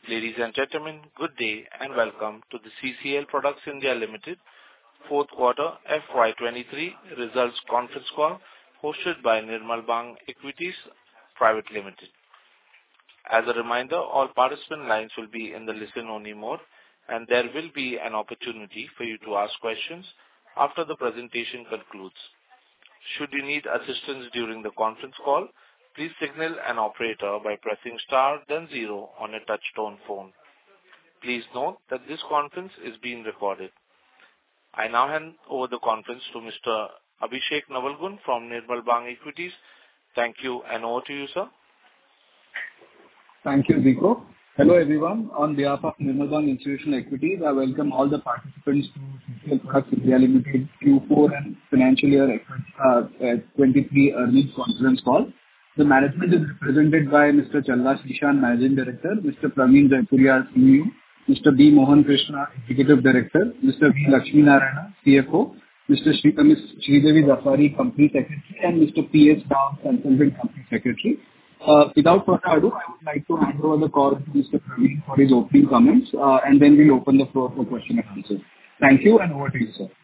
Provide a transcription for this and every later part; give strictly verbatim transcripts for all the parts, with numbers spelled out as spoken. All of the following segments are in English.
Ladies and gentlemen, good day and welcome to the C C L Products (India) Limited fourth quarter F Y twenty-three results conference call hosted by Nirmal Bang Equities Private Limited. As a reminder, all participant lines will be in the listen-only mode, and there will be an opportunity for you to ask questions after the presentation concludes. Should you need assistance during the conference call, please signal an operator by pressing star then zero on a touch-tone phone. Please note that this conference is being recorded. I now hand over the conference to Mister Abhishek Navalgund from Nirmal Bang Equities. Thank you, and over to you, sir. Thank you, Zico. Hello, everyone. On behalf of Nirmal Bang Institutional Equities, I welcome all the participants to C C L Products (India) Limited Q four and financial year twenty-three earnings conference call. The management is represented by Mister Challa Srishant, Managing Director, Mister Praveen Jaipuriar, C E O, Mister B. Mohan Krishna, Executive Director, Mister V. Lakshmi Narayana, C F O, Mister Sridevi Dasari, Company Secretary, and Mister P. S. Rao, Consultant Company Secretary. Uh, without further ado, I would like to hand over the call to Mister Praveen for his opening comments, uh, and then we'll open the floor for question and answers. Thank you, and over to you, sir.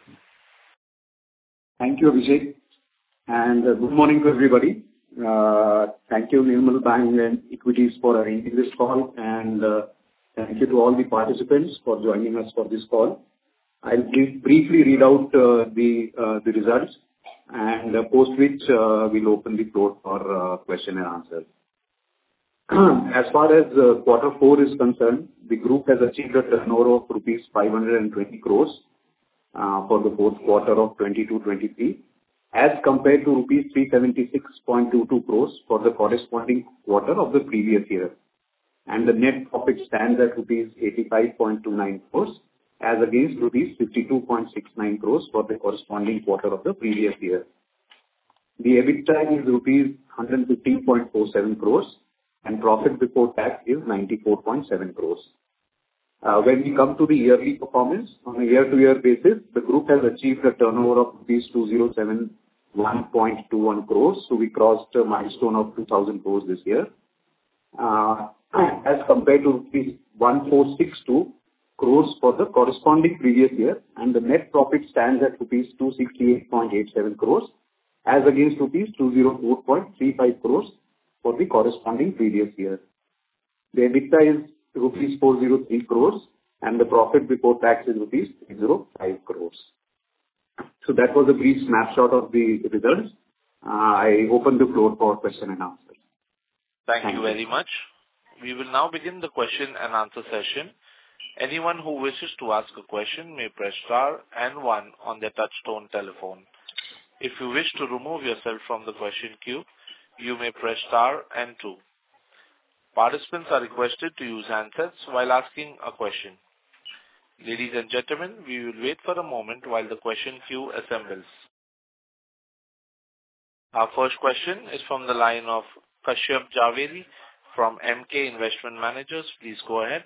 Thank you, Abhishek, and uh, good morning to everybody. Uh, thank you, Nirmal Bang and Equities, for arranging this call, and uh, thank you to all the participants for joining us for this call. I'll brief, briefly read out uh, the uh, the results, and uh, post which uh, we'll open the floor for uh, question and answer. As far as uh, quarter four is concerned, the group has achieved a turnover of rupees five hundred twenty crores uh, for the fourth quarter of twenty-two twenty-three. As compared to rupees three hundred seventy-six point two two crores for the corresponding quarter of the previous year. And the net profit stands at rupees eighty-five point two nine crores as against rupees fifty-two point six nine crores for the corresponding quarter of the previous year. The EBITDA is rupees one hundred fifteen point four seven crores and profit before tax is ninety-four point seven crores. Uh, when we come to the yearly performance, on a year-to-year basis, the group has achieved a turnover of rupees two thousand seventy-one point two one crores, so we crossed a milestone of two thousand crores this year, uh, as compared to rupees one thousand four hundred sixty-two crores for the corresponding previous year, and the net profit stands at rupees two hundred sixty-eight point eight seven crores, as against rupees two hundred four point three five crores for the corresponding previous year. The EBITDA is rupees four hundred three crores and the profit before tax is rupees three hundred five crores. So that was a brief snapshot of the results. Uh, I open the floor for question and answer. Thank, Thank you very much. We will now begin the question and answer session. Anyone who wishes to ask a question may press star and one on their touch-tone telephone. If you wish to remove yourself from the question queue, you may press star and two. Participants are requested to use handsets while asking a question. Ladies and gentlemen, we will wait for a moment while the question queue assembles. Our first question is from the line of Kashyap Javeri from M K Investment Managers. Please go ahead.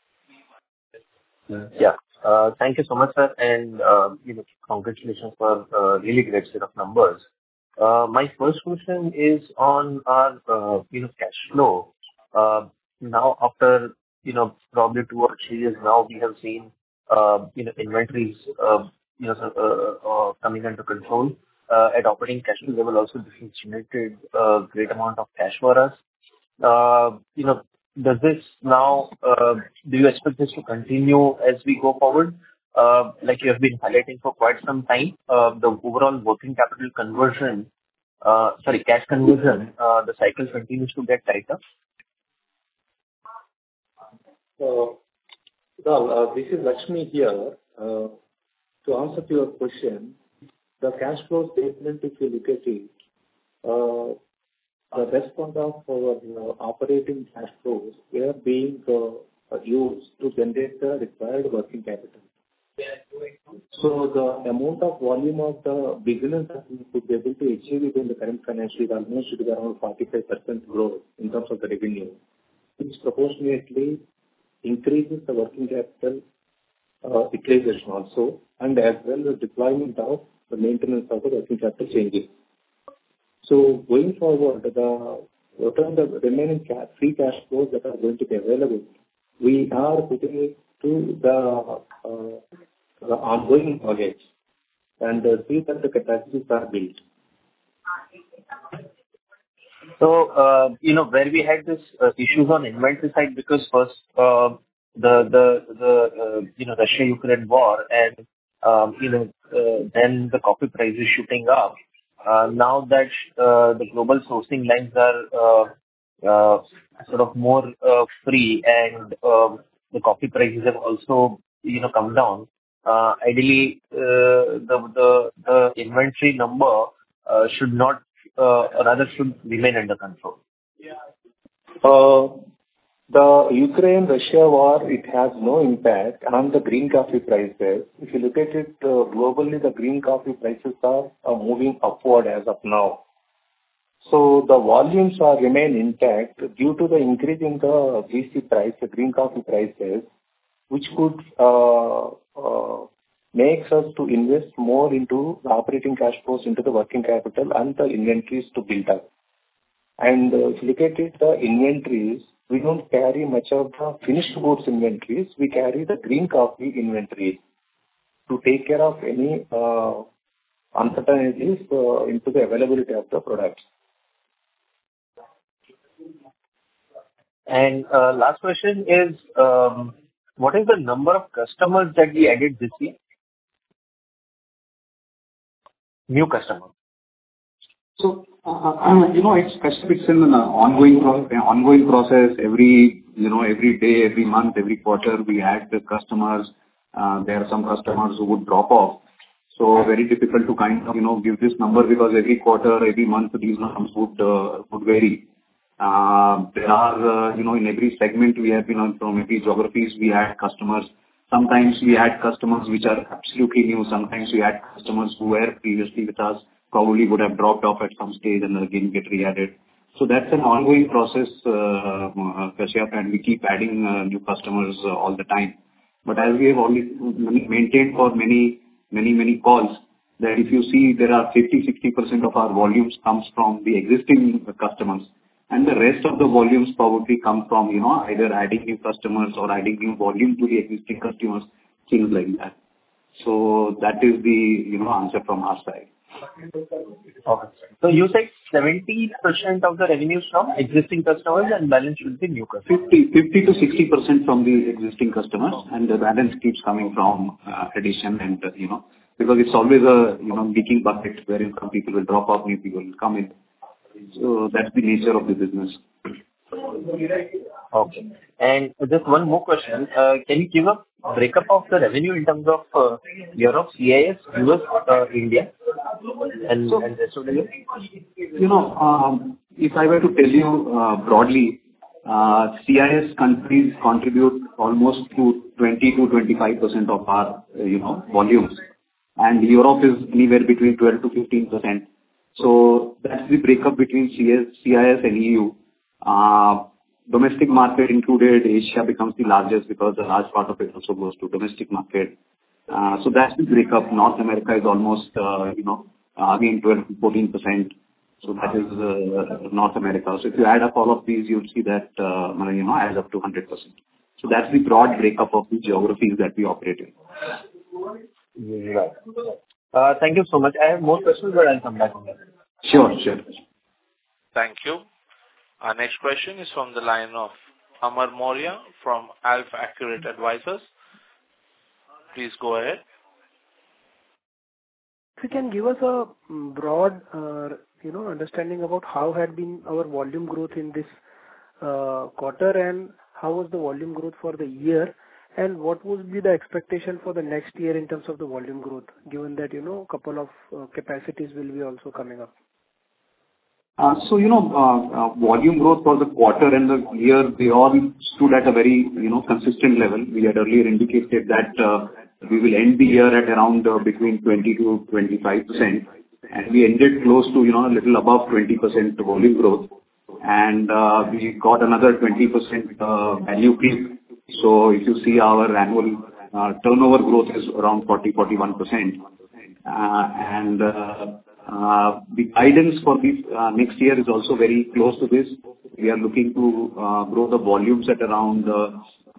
Yeah. Uh, thank you so much, sir, and uh, you know, congratulations for a really great set of numbers. Uh, my first question is on our uh, you know cash flow. Uh, now, after you know probably two or three years now, we have seen uh, you know inventories uh, you know uh, uh, coming under control. Uh, at operating cash flow level, also this has generated a great amount of cash for us. Uh, you know. Does this now, uh, do you expect this to continue as we go forward? Uh, like you have been highlighting for quite some time, uh, the overall working capital conversion, uh, sorry, cash conversion, uh, the cycle continues to get tighter? So, well, uh, this is Lakshmi here. Uh, to answer to your question, the cash flow statement, if you look at it, uh, the best part of our uh, operating cash flows were being uh, used to generate the required working capital. So the amount of volume of the business that we could be able to achieve within the current financial year almost should be around forty-five percent growth in terms of the revenue, which proportionately increases the working capital uh, utilization also, and as well the deployment of the maintenance of the working capital changes. So going forward, the what are the remaining cash, free cash flows that are going to be available we are putting it to the uh, the ongoing projects and uh, see that the capacities are built. So, uh, you know, where we had this uh, issues on inventory side, because first, uh, the the the uh, you know, Russia-Ukraine war and, um, you know, uh, then the coffee prices shooting up. Uh, Now that uh, the global sourcing lines are uh, uh, sort of more uh, free and um, the coffee prices have also, you know, come down, uh, ideally, uh, the the the inventory number uh, should not, uh, or rather should remain under control. Uh, The Ukraine-Russia war, it has no impact on the green coffee prices. If you look at it uh, globally, the green coffee prices are are moving upward as of now. So the volumes are remain intact due to the increase in the G C price, the green coffee prices, which could uh, uh, makes us to invest more into the operating cash flows, into the working capital and the inventories to build up. And uh, if you look at it, the inventories, we don't carry much of the finished goods inventories. We carry the green coffee inventories to take care of any uh, uncertainties uh, into the availability of the products. And uh, last question is, um, what is the number of customers that we added this year? New customers. So, uh, you know, it's it's in an ongoing pro- ongoing process. Every, you know, every day, every month, every quarter, we add the customers. Uh, There are some customers who would drop off. So very difficult to kind of, you know, give this number because every quarter, every month, these numbers would uh, would vary. Uh, There are, uh, you know, in every segment we have been on, from every geographies, we add customers. Sometimes we add customers which are absolutely new. Sometimes we add customers who were previously with us, probably would have dropped off at some stage and again get re-added. So that's an ongoing process, uh, uh, Kashyap, and we keep adding uh, new customers uh, all the time. But as we have already maintained for many, many, many calls, that if you see there are fifty to sixty percent of our volumes comes from the existing customers, and the rest of the volumes probably come from, you know, either adding new customers or adding new volume to the existing customers, things like that. So that is the, you know, answer from our side. Okay. So you said seventy percent of the revenues from existing customers and balance should be new customers. fifty to sixty percent from the existing customers, and the balance keeps coming from uh, addition and, uh, you know, because it's always a, you know, leaking bucket wherein some people will drop off, new people will come in. So that's the nature of the business. Okay. And just one more question. Uh, Can you give a breakup of the revenue in terms of uh, Europe, C I S, U S, uh, India, and So- and rest of the world? You know, um, if I were to tell you uh, broadly, uh, C I S countries contribute almost to twenty to twenty-five percent of our, uh, you know, volumes, and Europe is anywhere between twelve to fifteen percent. So that's the breakup between C I S, C I S and E U. Uh, Domestic market included, Asia becomes the largest because a large part of it also goes to domestic market. Uh, So that's the breakup. North America is almost, uh, you know, uh, again, twelve to fourteen percent. So that is uh, North America. So if you add up all of these, you'll see that, uh, you know, adds up to one hundred percent. So that's the broad breakup of the geographies that we operate in. Right. Uh, Thank you so much. I have more questions, but I'll come back on that. Sure, sure. Thank you. Our next question is from the line of Amar Maurya from Alpha Accurate Advisors. Please go ahead. If you can give us a mm, broad, uh, you know, understanding about how had been our volume growth in this uh, quarter, and how was the volume growth for the year, and what would be the expectation for the next year in terms of the volume growth, given that, you know, a couple of uh, capacities will be also coming up. Uh, So, you know, uh, uh, volume growth for the quarter and the year, they all stood at a very, you know, consistent level. We had earlier indicated that uh, we will end the year at around uh, between twenty to twenty-five percent, and we ended close to, you know, a little above twenty percent volume growth. And uh, we got another twenty percent uh, value creep. So if you see our annual uh, turnover growth is around forty to forty-one percent. Uh, and uh, uh, the guidance for this uh, next year is also very close to this. We are looking to uh, grow the volumes at around uh,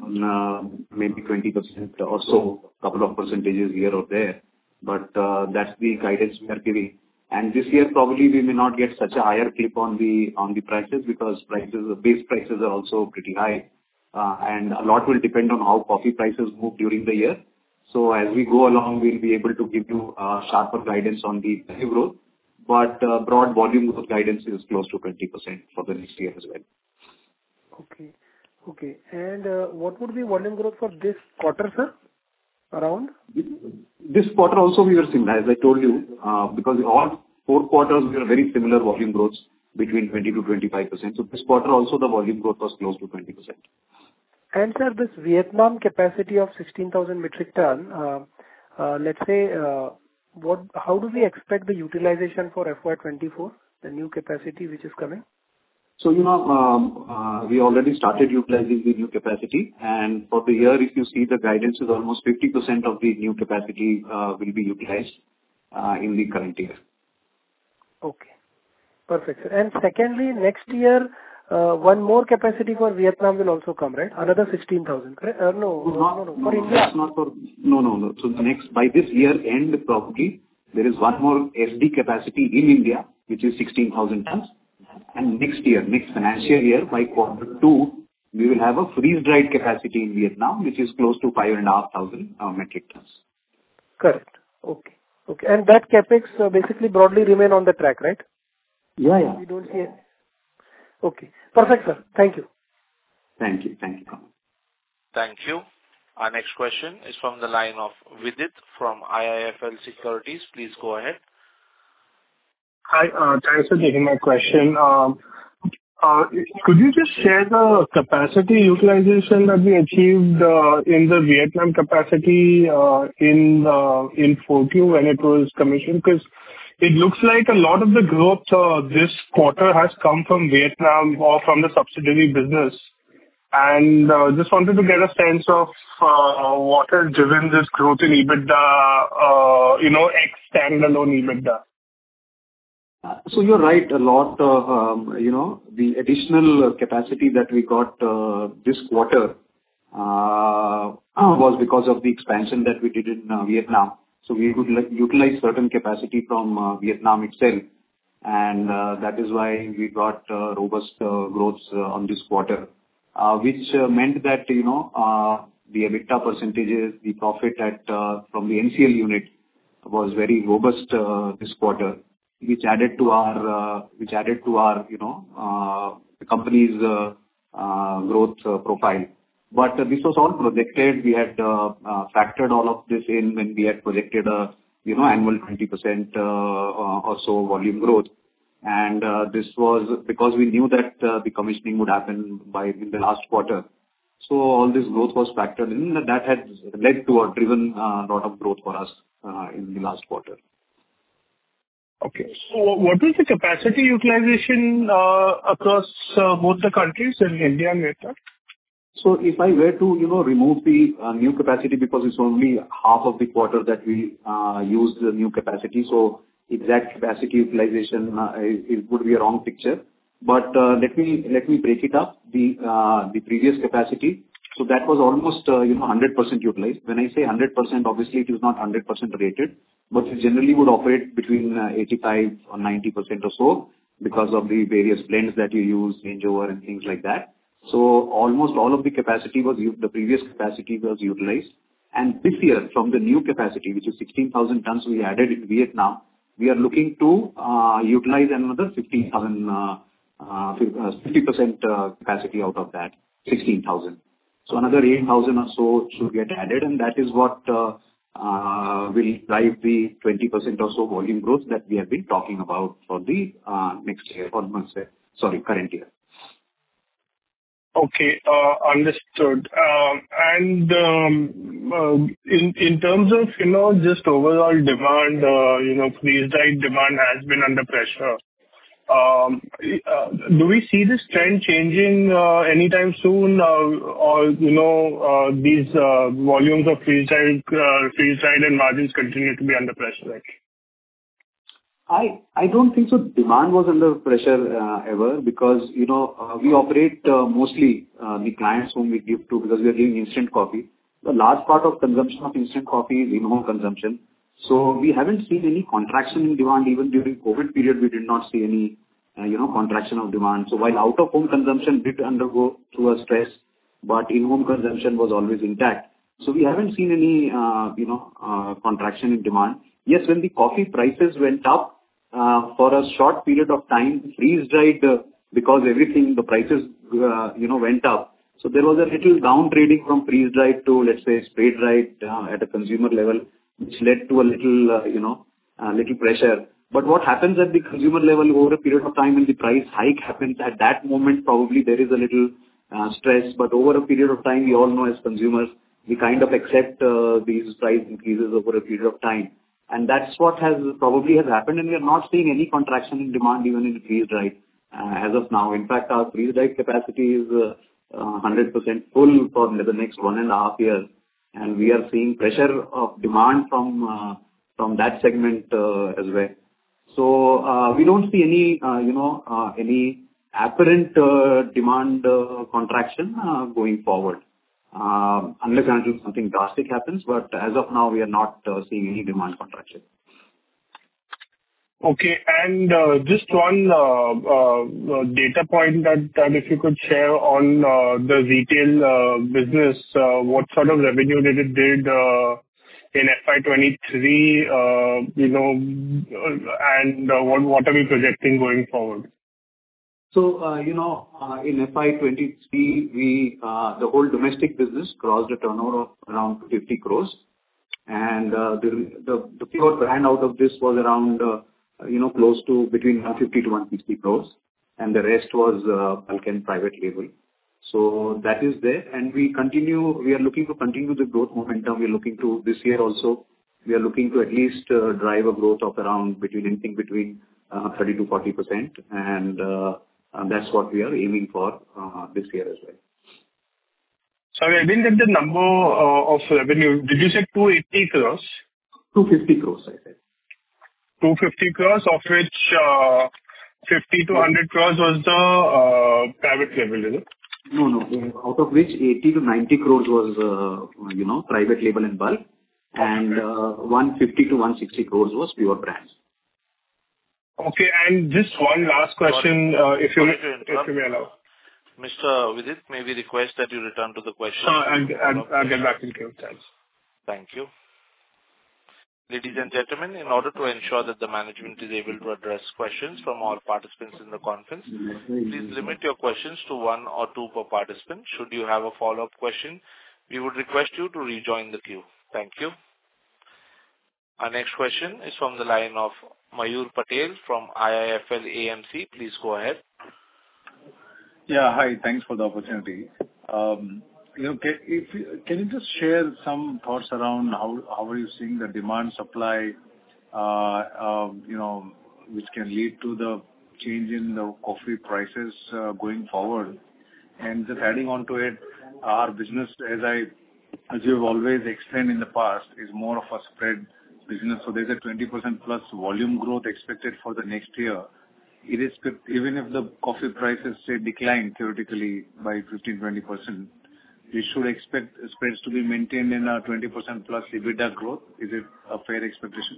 uh, maybe twenty percent or so, couple of percentages here or there. But uh, that's the guidance we are giving. And this year, probably we may not get such a higher clip on the on the prices because prices, base prices are also pretty high. Uh, and a lot will depend on how coffee prices move during the year. So as we go along, we'll be able to give you uh, sharper guidance on the value growth. But uh, broad volume growth guidance is close to twenty percent for the next year as well. Okay. Okay. And uh, what would be volume growth for this quarter, sir? Around? This quarter also we were similar, as I told you, uh, because all four quarters we were very similar volume growths between twenty to twenty-five percent. So this quarter also the volume growth was close to twenty percent. And sir, this Vietnam capacity of sixteen thousand metric ton, uh, uh, let's say, uh, what? How do we expect the utilization for F Y twenty-four, the new capacity which is coming? So, you know, um, uh, we already started utilizing the new capacity, and for the year, if you see, the guidance is almost fifty percent of the new capacity uh, will be utilized uh, in the current year. Okay. Perfect, sir. And secondly, next year, uh, one more capacity for Vietnam will also come, right? Another sixteen thousand, correct? Uh, no, no, not, no, no, no, for no, India. It's not for... No, no, no. So the next, by this year end, probably, there is one more S D capacity in India, which is sixteen thousand tons. And next year, next financial year, by quarter two, we will have a freeze-dried capacity in Vietnam, which is close to five and a half thousand uh, metric tons. Correct. Okay. Okay. And that capex uh, basically broadly remain on the track, right? Yeah, yeah. We don't see it. Okay. Perfect, sir. Thank you. Thank you. Thank you. Thank you. Our next question is from the line of Vidit from I I F L Securities. Please go ahead. Hi, uh, thanks for taking my question. Um, uh, Could you just share the capacity utilization that we achieved uh, in the Vietnam capacity uh, in uh, in four Q when it was commissioned? Because it looks like a lot of the growth uh, this quarter has come from Vietnam or from the subsidiary business. And uh, just wanted to get a sense of uh, what has driven this growth in EBITDA, uh, you know, ex-standalone EBITDA. Uh, So you're right, a lot, uh, um, you know, the additional capacity that we got uh, this quarter uh, was because of the expansion that we did in uh, Vietnam. So we could like, utilize certain capacity from uh, Vietnam itself, and uh, that is why we got uh, robust uh, growth uh, on this quarter, uh, which uh, meant that, you know, uh, the EBITDA percentages, the profit at uh, from the N C L unit was very robust uh, this quarter, which added to our, uh, which added to our, you know, uh, the company's uh, uh, growth uh, profile. But uh, this was all projected. We had uh, uh, factored all of this in when we had projected a, you know, annual twenty percent uh, or so volume growth. And uh, this was because we knew that uh, the commissioning would happen by in the last quarter. So all this growth was factored in, and that had led to a driven uh, lot of growth for us uh, in the last quarter. Okay. So what was the capacity utilization uh, across uh, both the countries, in India and Vietnam? So if I were to, you know, remove the uh, new capacity, because it's only half of the quarter that we uh, use the new capacity, so exact capacity utilization uh, it, it would be a wrong picture. But uh, let me let me break it up. The uh, the previous capacity, so that was almost uh, you know one hundred percent utilized. When I say one hundred percent, obviously it is not one hundred percent rated, but it generally would operate between uh, eighty-five or ninety percent or so because of the various blends that you use, changeover and things like that. So almost all of the capacity was the previous capacity was utilized. And this year, from the new capacity, which is sixteen thousand tons we added in Vietnam, we are looking to uh, utilize another fifteen thousand, uh, uh, fifty percent uh, capacity out of that, sixteen thousand. So another eight thousand or so should get added, and that is what uh, uh, will drive the twenty percent or so volume growth that we have been talking about for the uh, next year, or months, sorry, current year. Okay, uh, understood. Um, And um, uh, in in terms of, you know, just overall demand, uh, you know, freeze-dried demand has been under pressure. Um, uh, Do we see this trend changing uh, anytime soon, uh, or, you know, uh, these uh, volumes of freeze-dried uh, freeze-dried and margins continue to be under pressure, like? I I don't think so demand was under pressure uh, ever because, you know, uh, we operate uh, mostly uh, the clients whom we give to because we are giving instant coffee. The large part of consumption of instant coffee is in-home consumption. So we haven't seen any contraction in demand. Even during COVID period, we did not see any, uh, you know, contraction of demand. So while out-of-home consumption did undergo through a stress, but in-home consumption was always intact. So we haven't seen any, uh, you know, uh, contraction in demand. Yes, when the coffee prices went up, uh, for a short period of time, freeze-dried, uh, because everything, the prices, uh, you know, went up. So there was a little down trading from freeze-dried to, let's say, spray-dried, uh, at a consumer level, which led to a little, uh, you know, a little pressure. But what happens at the consumer level over a period of time when the price hike happens, at that moment, probably there is a little uh, stress. But over a period of time, we all know as consumers, we kind of accept uh, these price increases over a period of time. And that's what has probably has happened, and we are not seeing any contraction in demand even in freeze-dried uh, as of now. In fact, our freeze-dried capacity is uh, uh, one hundred percent full for the next one and a half years, and we are seeing pressure of demand from uh, from that segment uh, as well. So uh, we don't see any, uh, you know, uh, any apparent uh, demand uh, contraction uh, going forward. Uh, unless and until something drastic happens, but as of now, we are not uh, seeing any demand contraction. Okay. And uh, just one uh, uh, data point that that if you could share on uh, the retail uh, business, uh, what sort of revenue did it did uh, in F Y twenty-three, uh, you know, and uh, what what are we projecting going forward? So, uh, you know, uh, in F Y twenty-three, we, uh, the whole domestic business crossed a turnover of around fifty crores. And uh, the, the, the pure brand out of this was around, uh, you know, close to between one fifty to one sixty crores. And the rest was uh, bulk and private label. So that is there. And we continue, we are looking to continue the growth momentum. We are looking to, this year also, we are looking to at least uh, drive a growth of around between anything between uh, thirty to forty percent. And uh, And that's what we are aiming for uh, this year as well. Sorry, I didn't get the number uh, of revenue. Did you say two hundred eighty crores? two hundred fifty crores, I said. two hundred fifty crores, of which uh, fifty to one hundred crores was the uh, private label, is it? No, no. Out of which eighty to ninety crores was, uh, you know, private label and bulk, and uh, one fifty to one sixty crores was pure brands. Okay. And just one last question, uh, if you if you may allow. Mister Vidit, may we request that you return to the question? Uh, I'll I'll- I'll get back to you. Thanks. Thank you. Ladies and gentlemen, in order to ensure that the management is able to address questions from all participants in the conference, please limit your questions to one or two per participant. Should you have a follow-up question, we would request you to rejoin the queue. Thank you. Our next question is from the line of Mayur Patel from I I F L A M C. Please go ahead. Yeah, hi. Thanks for the opportunity. Um, you know, can, if you, can you just share some thoughts around how how are you seeing the demand supply, uh, um, you know, which can lead to the change in the coffee prices uh, going forward? And just adding on to it, our business, as I as you've always explained in the past, is more of a spread business. So there's a twenty percent plus volume growth expected for the next year. Irrespective, even if the coffee prices say decline theoretically by fifteen to twenty percent, we should expect spreads to be maintained in a twenty percent plus EBITDA growth. Is it a fair expectation?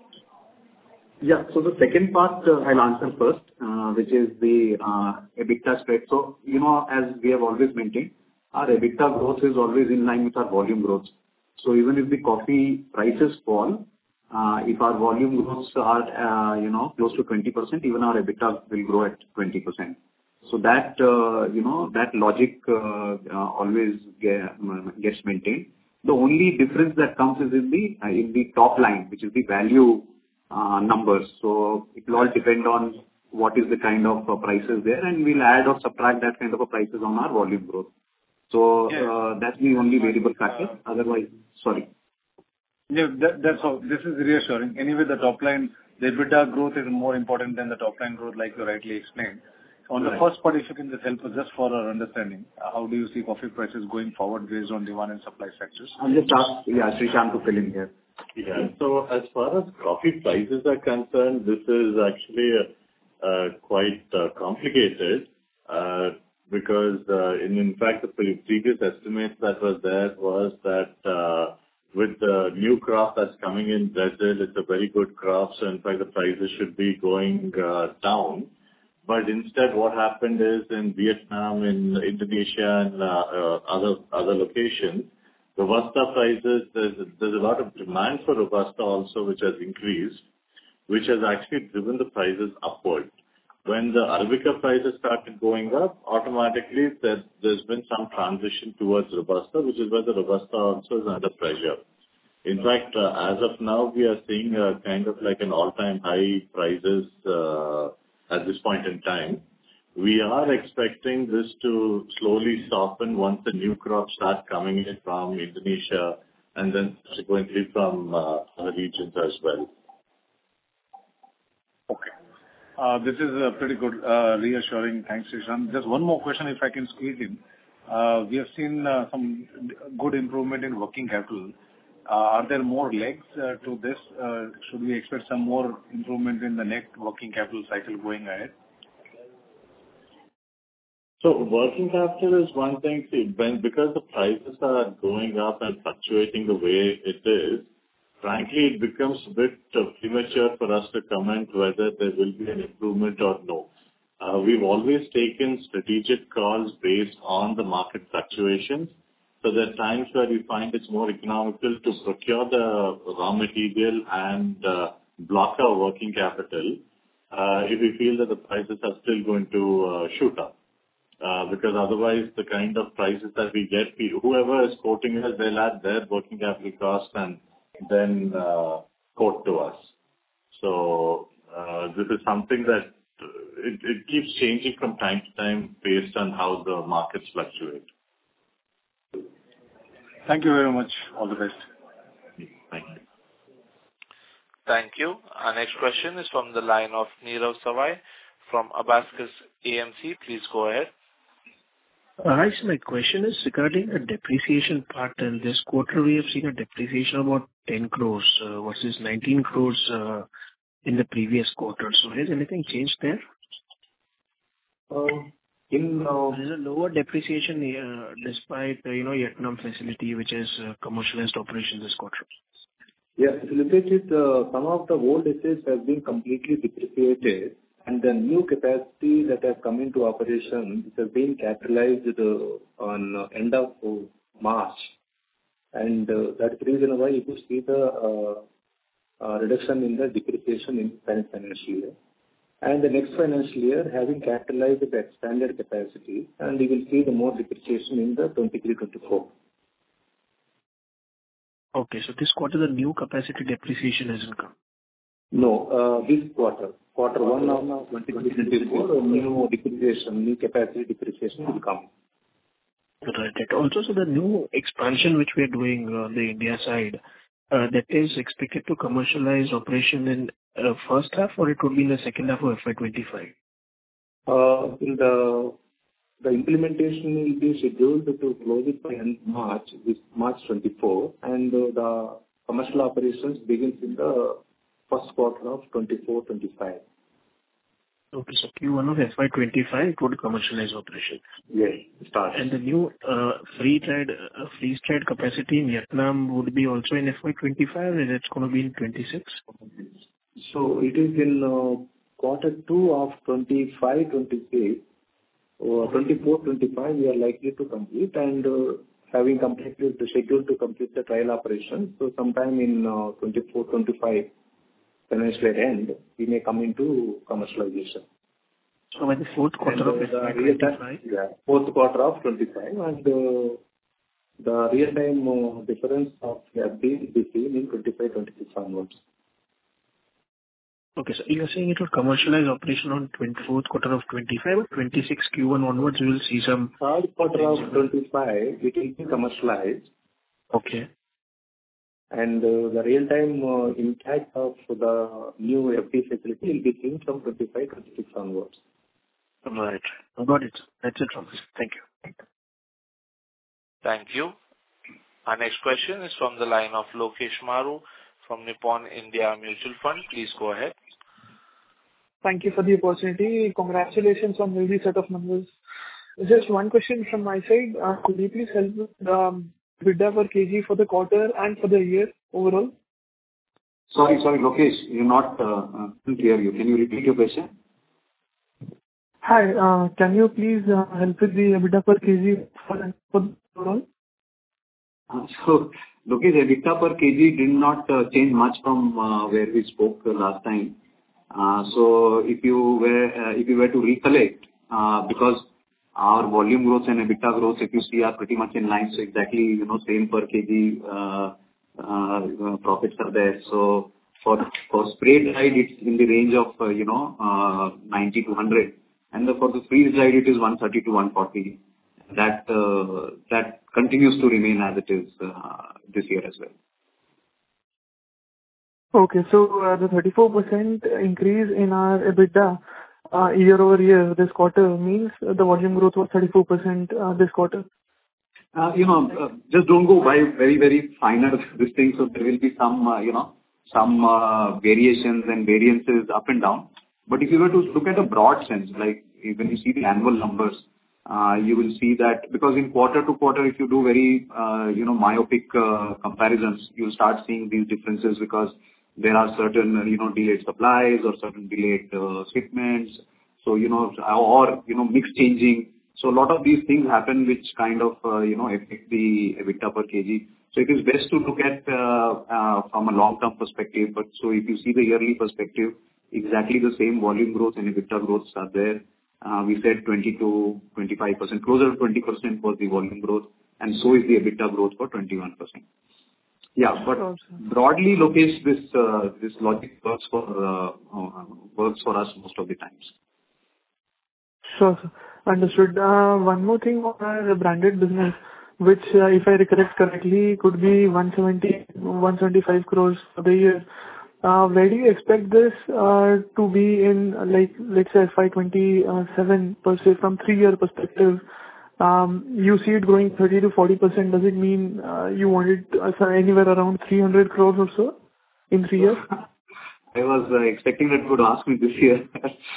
Yeah. So the second part, uh, I'll answer first, uh, which is the uh, EBITDA spread. So, you know, as we have always maintained, our EBITDA growth is always in line with our volume growth. So even if the coffee prices fall, uh, if our volume growths are, uh, you know, close to twenty percent, even our EBITDA will grow at twenty percent. So that, uh, you know, that logic uh, uh, always get, gets maintained. The only difference that comes is in the uh, in the top line, which is the value uh, numbers. So it will all depend on what is the kind of uh, prices there, and we'll add or subtract that kind of a prices on our volume growth. So uh, that's the only variable factor. Otherwise, sorry. Yeah, that, that's all. This is reassuring. Anyway, the top line, the EBITDA growth is more important than the top line growth, like you rightly explained. On the first part, if you can just help us just for our understanding, uh, how do you see coffee prices going forward based on demand and supply factors? I'll just ask, yeah, Srishant to fill in here. Yeah. So as far as coffee prices are concerned, this is actually uh, uh, quite uh, complicated uh, because uh, in in fact, the pre- previous estimates that was there was that uh, with the new crop that's coming in Brazil, it's a very good crop, so in fact, the prices should be going uh, down. But instead, what happened is in Vietnam, in Indonesia, and uh, uh, other other locations, Robusta prices, there's a, there's a lot of demand for Robusta also, which has increased, which has actually driven the prices upward. When the Arabica prices started going up, automatically there, there's been some transition towards Robusta, which is where the Robusta also is under pressure. In fact, uh, as of now, we are seeing a kind of like an all-time high prices uh, at this point in time. We are expecting this to slowly soften once the new crops start coming in from Indonesia and then subsequently from uh, other regions as well. Okay. Uh, This is a pretty good, uh, reassuring. Thanks, Srishant. Just one more question, if I can squeeze in. Uh, We have seen uh, some good improvement in working capital. Uh, Are there more legs uh, to this? Uh, Should we expect some more improvement in the next working capital cycle going ahead? So working capital is one thing. See, when because the prices are going up and fluctuating the way it is, frankly, it becomes a bit uh, premature for us to comment whether there will be an improvement or no. Uh, We've always taken strategic calls based on the market fluctuations. So there are times where we find it's more economical to procure the raw material and uh, block our working capital uh, if we feel that the prices are still going to uh, shoot up. Uh, because otherwise the kind of prices that we get, we- whoever is quoting us, they'll add their working capital cost and then uh, quote to us. So uh, this is something that uh, it, it keeps changing from time to time based on how the markets fluctuate. Thank you very much. All the best. Thank you. Thank you. Our next question is from the line of Nirav Savai from Abakkus A M C. Please go ahead. Uh, Hi, so my question is regarding the depreciation part. In this quarter, we have seen a depreciation of about ten crores uh, versus nineteen crores uh, in the previous quarter. So has anything changed there? Um, In uh, There's a lower depreciation uh, despite, uh, you know, Vietnam facility, which is uh, commercialized operation this quarter. Yes, if you look at it, uh, some of the old assets have been completely depreciated, and the new capacity that has come into operation, it has been capitalized uh, on uh, end of uh, March. And uh, that's the reason why you could see the uh, uh, reduction in the depreciation in current financial year. And the next financial year, having capitalized the expanded capacity, and we will see the more depreciation in the twenty-three twenty-four. Okay, so this quarter, the new capacity depreciation hasn't come. No, uh, this quarter, quarter one of twenty-three twenty-four, new depreciation, new capacity depreciation will come. Right. Right. Also, so the new expansion which we are doing on the India side, uh, that is expected to commercialize operation in uh, first half, or it would be in the second half of F Y twenty-five? Uh, in the the implementation will be scheduled to close it by end March, this March twenty-four, and uh, the commercial operations begins in the first quarter of twenty-four twenty-five. Okay, so Q one of F Y twenty-five, it would commercialize operation. Yes, start. And the new uh, free trade uh, freeze trade capacity in Vietnam would be also in F Y twenty-five, or it's going to be in twenty-six? So it is in uh, quarter two of twenty-five twenty-six, or twenty-four twenty-five, we are likely to complete, and uh, having completed the schedule to complete the trial operation. So sometime in uh, twenty-four twenty-five financial year end, we may come into commercialization. So by the fourth quarter of And, F uh, Y the real time- twenty-five? Yeah, fourth quarter of twenty-five, and uh, the real-time uh, difference of F D will be seen in twenty-five twenty-six onwards. Okay, so you are saying it will commercialize operation on twenty-fourth quarter of twenty-five, or twenty-six Q one onwards, we will see some... Third quarter of twenty-five, it will be commercialized, Okay. and uh, the real-time uh, impact of the new F D facility will be seen from twenty-five twenty-six onwards. Right. Got it. That's it from me. Thank you. Thank you. Our next question is from the line of Lokesh Maru from Nippon India Mutual Fund. Please go ahead. Thank you for the opportunity. Congratulations on the healthy set of numbers. Just one question from my side. Uh, Could you please help with um, EBITDA per kg for the quarter and for the year overall? Sorry, sorry, Lokesh, you're not uh, uh, couldn't hear you. Can you repeat your question? Hi, uh, can you please uh, help with the EBITDA per kg for for the overall? Uh, So, Lokesh, EBITDA per kg did not uh, change much from uh, where we spoke uh, last time. Uh, So if you were uh, if you were to recollect, uh, because our volume growth and EBITDA growth, if you see, are pretty much in line, so exactly, you know, same per kg uh, uh, profits are there. So for for spray dried, it's in the range of, uh, you know, uh, ninety to one hundred, and the, for the freeze dried, it is one thirty to one forty. That uh, that continues to remain as it is uh, this year as well. Okay. So, uh, the thirty-four percent increase in our EBITDA uh, year-over-year this quarter means the volume growth was thirty-four percent uh, this quarter. Uh, You know, uh, just don't go by very, very finer this thing. So there will be some, uh, you know, some uh, variations and variances up and down. But if you were to look at a broad sense, like when you see the annual numbers, uh, you will see that because in quarter to quarter, if you do very, uh, you know, myopic uh, comparisons, you'll start seeing these differences because there are certain, uh, you know, delayed supplies or certain delayed uh, shipments. So, you know, or, you know, mix changing. So a lot of these things happen which kind of, uh, you know, affect the EBITDA per kg. So it is best to look at uh, uh, from a long-term perspective. But so if you see the yearly perspective, exactly the same volume growth and EBITDA growths are there. Uh, we said twenty to twenty-five percent, closer to twenty percent was the volume growth, and so is the EBITDA growth for twenty-one percent. Yeah, but broadly, Lokesh, this uh, this logic works for uh, uh, works for us most of the times. Sure, sir. Understood. Uh, One more thing on our branded business, which, uh, if I recollect correctly, could be one seventy, one seventy-five crores for the year. Uh, Where do you expect this uh, to be in, uh, like, let's say, F Y twenty-seven per se, from three-year perspective? Um, You see it growing thirty to forty percent. Does it mean uh, you want it uh, anywhere around three hundred crores or so in three years? I was uh, expecting that you would ask me this year.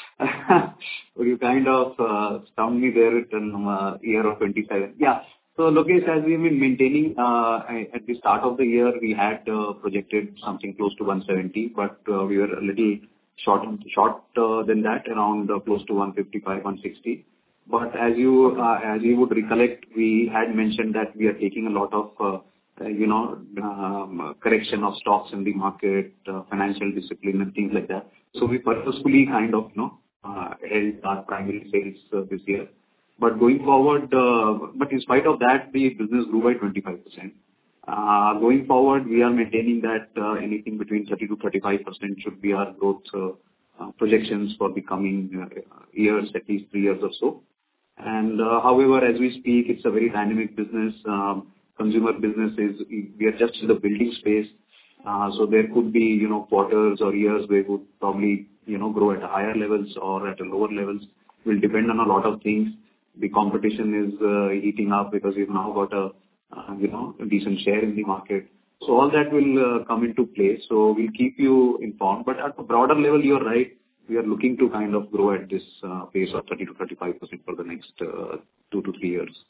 But you kind of uh, stumped me there at the uh, year of twenty-seven. Yeah. So, Lokesh, as we've been maintaining, uh, at the start of the year, we had uh, projected something close to one seventy, but uh, we were a little short short uh, than that, around uh, close to one fifty-five, one sixty. But as you uh, as you would recollect, we had mentioned that we are taking a lot of uh, uh, you know um, correction of stocks in the market, uh, financial discipline and things like that. So we purposefully kind of you know uh, held our primary sales uh, this year. But going forward, uh, but in spite of that, the business grew by twenty-five percent. Uh, going forward, we are maintaining that uh, anything between thirty to thirty-five percent should be our growth uh, uh, projections for the coming uh, years, at least three years or so. And uh, however, as we speak, it's a very dynamic business. Um, consumer business is, we are just in the building space. Uh, so there could be, you know, quarters or years where we would probably, you know, grow at higher levels or at lower levels. Will depend on a lot of things. The competition is uh, heating up because we've now got a, uh, you know, a decent share in the market. So all that will uh, come into play. So we'll keep you informed. But at a broader level, you're right. We are looking to kind of grow at this uh, pace of thirty to thirty-five percent for the next uh, two to three years.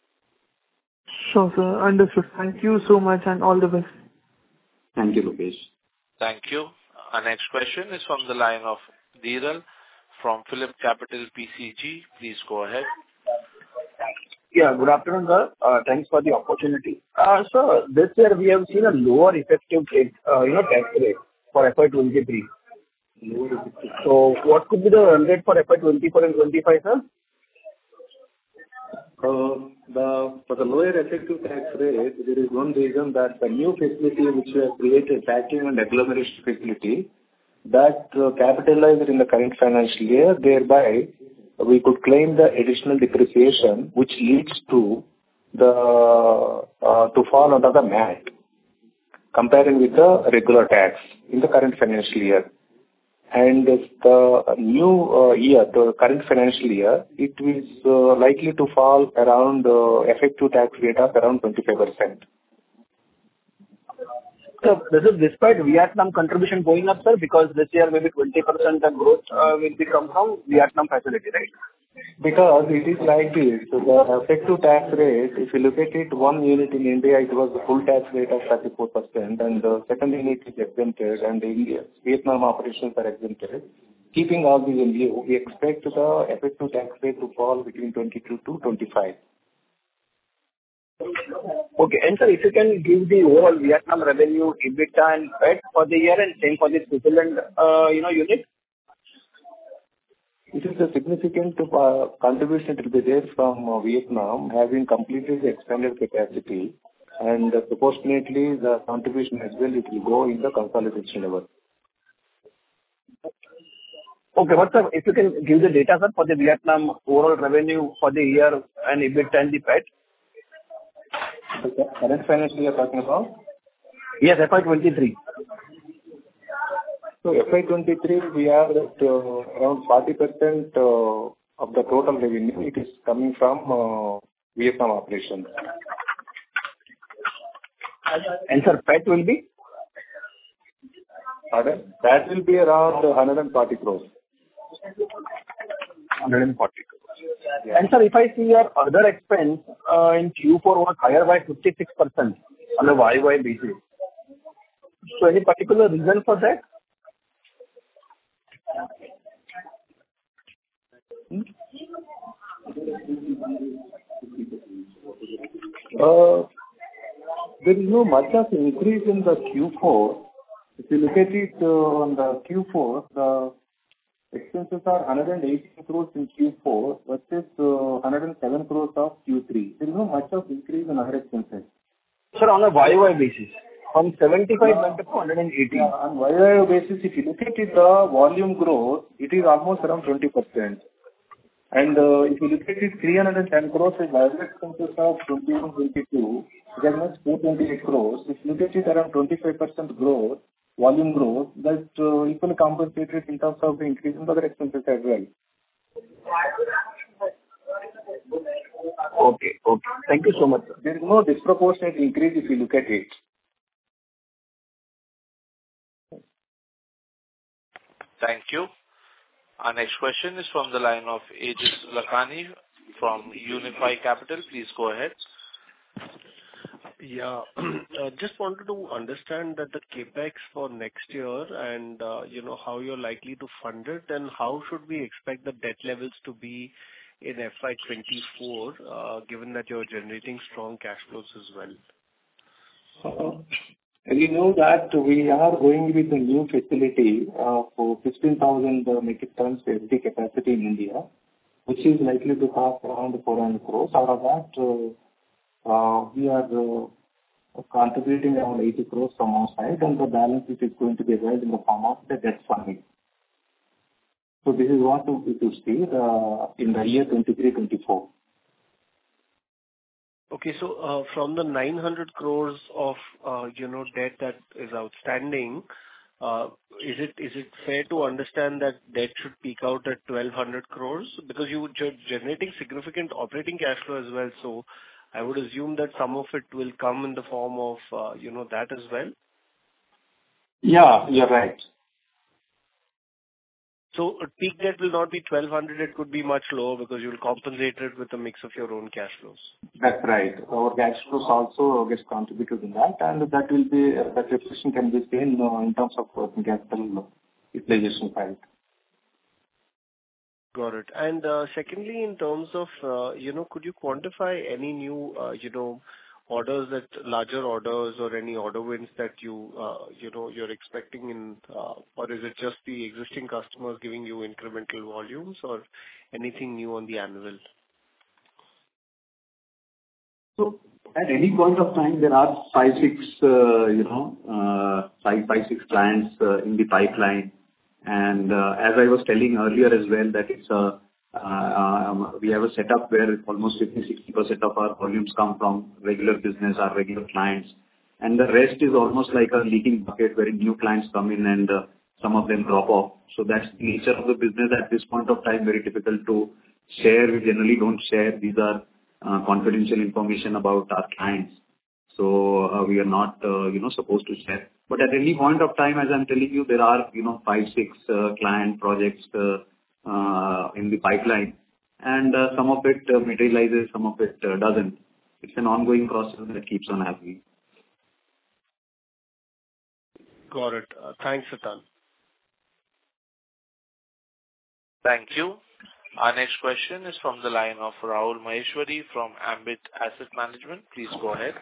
Sure, sir. Understood. Thank you so much and all the best. Thank you, Lokesh. Thank you. Our next question is from the line of Dhiral from Phillip Capital P C G. Please go ahead. Yeah, good afternoon, sir. Uh, Thanks for the opportunity. Uh, Sir, this year we have seen a lower effective rate, uh, you know, tax rate for F Y twenty-three. So what could be the run rate for F Y twenty-four and twenty-five, sir? Uh, the For the lower effective tax rate, there is one reason that the new facility which we have created, packing and agglomeration facility, that uh, capitalized in the current financial year, thereby we could claim the additional depreciation, which leads to the uh, to fall under the M A T, comparing with the regular tax in the current financial year. And the new uh, year, the current financial year, it is uh, likely to fall around uh, effective tax rate of around twenty-five percent. So this is despite Vietnam contribution going up, sir, because this year maybe twenty percent of growth uh, will be come from Vietnam facility, right? Because it is like this, so the effective tax rate, if you look at it, one unit in India, it was the full tax rate of thirty-four percent, and the second unit is exempted, and the India, Vietnam operations are exempted. Keeping all these in view, we expect the effective tax rate to fall between twenty-two to twenty-five. Okay, and sir, if you can give the overall Vietnam revenue, EBITDA and P A T for the year, and same for the Switzerland, uh, you know, unit. It is a significant uh, contribution to be there from uh, Vietnam, having completed the expanded capacity, and uh, proportionately the contribution as well, it will go in the consolidation level. Okay, but sir, if you can give the data, sir, for the Vietnam overall revenue for the year and EBITDA and the P A T. The current financial year talking about? Yes, F Y twenty-three. So F Y twenty-three, we are at uh, around forty percent uh, of the total revenue. It is coming from uh, Vietnam operations. And sir, P A T will be? Pardon? That will be around one hundred forty crores. one hundred forty crores. Yeah. And sir, if I see your other expense uh, in Q four was higher by fifty-six percent on a Y Y basis. So any particular reason for that? Uh, there is no much of increase in the Q four. If you look at it uh, on the Q four, the expenses are one hundred eighteen crores in Q four versus uh, one hundred seven crores of Q three. There is no much of increase in other expenses. Sir, on a Y Y basis, from seventy-five went up to one hundred eighty. Yeah, on Y Y basis, if you look at it, the volume growth, it is almost around twenty percent. And uh, if you look at it, three hundred ten crores is Y Y expenses of twenty-one twenty-two, that means four hundred twenty-eight crores. If you look at it, around twenty-five percent growth, volume growth, that uh, equally compensated in terms of the increase in other expenses as well. Okay, okay. Thank you so much, sir. There is no disproportionate increase if you look at it. Thank you. Our next question is from the line of Aegis Lakhani from Unifi Capital. Please go ahead. Yeah. uh, just wanted to understand that the capex for next year and, uh, you know, how you're likely to fund it, and how should we expect the debt levels to be in F Y twenty-four, uh, given that you're generating strong cash flows as well? Uh, as you know that we are going with a new facility uh, for fifteen thousand metric tons F D capacity in India, which is likely to cost around four hundred crores. Out of that, uh, uh, we are uh, contributing around eighty crores from our side, and the balance is going to be raised in the form of the debt funding. So this is what we to see uh, in the year twenty-three twenty-four. Okay, so uh, from the nine hundred crores of uh, you know debt that is outstanding, uh, is it is it fair to understand that debt should peak out at twelve hundred crores, because you would ge- generating significant operating cash flow as well? So I would assume that some of it will come in the form of uh, you know that as well. Yeah, you're right. So a peak debt will not be twelve hundred, it could be much lower because you will compensate it with a mix of your own cash flows. That's right. Our cash flows also gets contributed in that, and that will be, that reflection can be seen uh, in terms of working capital utilization side. Got it. And uh, secondly, in terms of, uh, you know, could you quantify any new, uh, you know, orders that, larger orders or any order wins that you, uh, you know, you're expecting in, uh, or is it just the existing customers giving you incremental volumes, or anything new on the annual? So at any point of time, there are five, six, uh, you know, uh, five, five, six clients uh, in the pipeline. And uh, as I was telling earlier as well, that it's a Uh, um, we have a setup where almost fifty to sixty percent of our volumes come from regular business, our regular clients. And the rest is almost like a leaking bucket where new clients come in, and uh, some of them drop off. So that's the nature of the business at this point of time, very difficult to share. We generally don't share. These are uh, confidential information about our clients. So uh, we are not, uh, you know, supposed to share. But at any point of time, as I'm telling you, there are, you know, five, six uh, client projects uh, uh, in the pipeline. And uh, some of it uh, materializes, some of it uh, doesn't. It's an ongoing process that keeps on happening. Got it. Uh, thanks a ton. Thank you. Our next question is from the line of Rahul Maheshwari from Ambit Asset Management. Please go ahead.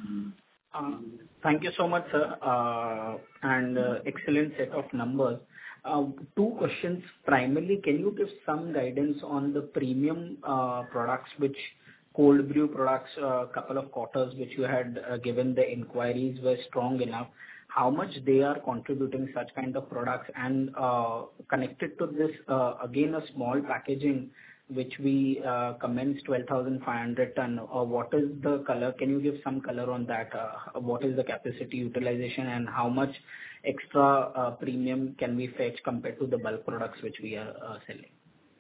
Um, Thank you so much, sir, uh, and uh, excellent set of numbers. Uh, Two questions. Primarily, can you give some guidance on the premium uh, products, which cold brew products, a couple of quarters which you had uh, given the inquiries were strong enough, how much they are contributing such kind of products? And uh, connected to this, uh, again, a small packaging, which we uh, commenced twelve thousand five hundred ton. Uh, what is the color? Can you give some color on that? Uh, what is the capacity utilization and how much extra uh, premium can we fetch compared to the bulk products which we are uh, selling?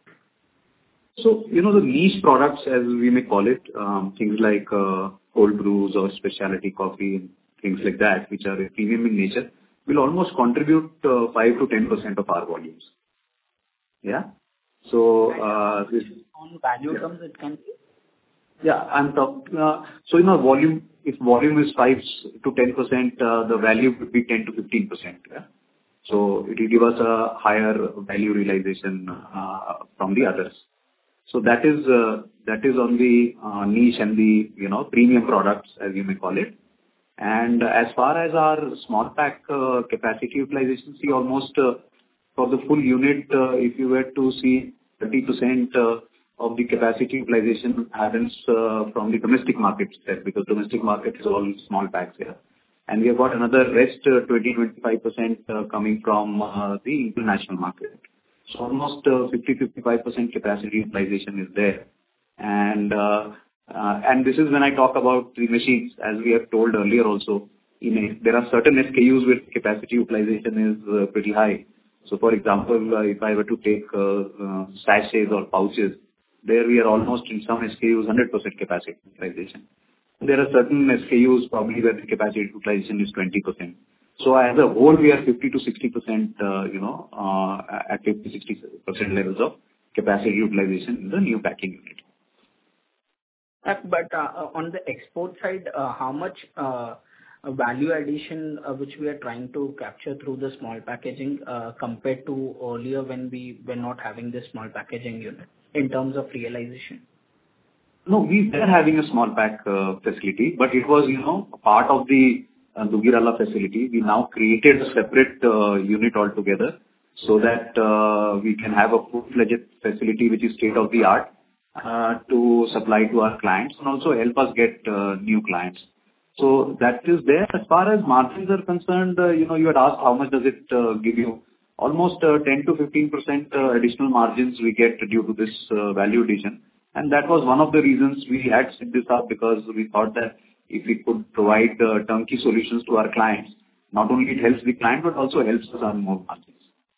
So, you know, the niche products, as we may call it, um, things like uh, cold brews or specialty coffee and things like that, which are premium in nature, will almost contribute uh, five to ten percent of our volumes. Yeah. So, uh, this, on value yeah. terms, it can be? Yeah, I'm talking, uh, so, you know, volume, if volume is five to ten percent, uh, the value would be ten to fifteen percent. Yeah. So it will give us a higher value realization uh, from the others. So that is, uh, that is on the uh, niche and the, you know, premium products, as you may call it. And as far as our small pack uh, capacity utilization, see almost uh, for the full unit, uh, if you were to see thirty percent uh, of the capacity utilization happens uh, from the domestic market itself, because domestic market is all small packs here. And we have got another rest uh, twenty to twenty-five percent uh, coming from uh, the international market. So almost uh, fifty to fifty-five percent capacity utilization is there. And uh, uh, and this is when I talk about the machines, as we have told earlier also, in a, there are certain S K Us where capacity utilization is uh, pretty high. So for example, uh, if I were to take uh, uh, sachets or pouches, there we are almost in some S K Us one hundred percent capacity utilization. There are certain S K Us probably where the capacity utilization is twenty percent. So as a whole, we are fifty to sixty percent, uh, you know, uh, at fifty to sixty percent levels of capacity utilization in the new packing unit. Uh, but uh, on the export side, uh, how much uh, value addition uh, which we are trying to capture through the small packaging uh, compared to earlier when we were not having this small packaging unit in terms of realization? No, we were having a small pack uh, facility, but it was, you know, part of the uh, Dugirala facility. We now created a separate uh, unit altogether so that uh, we can have a full-fledged facility which is state-of-the-art uh, to supply to our clients and also help us get uh, new clients. So that is there. As far as margins are concerned, uh, you know, you had asked how much does it uh, give you? Almost uh, ten to fifteen percent uh, additional margins we get due to this uh, value addition. And that was one of the reasons we had set this up, because we thought that if we could provide uh, turnkey solutions to our clients, not only it helps the client, but also helps us earn more margins.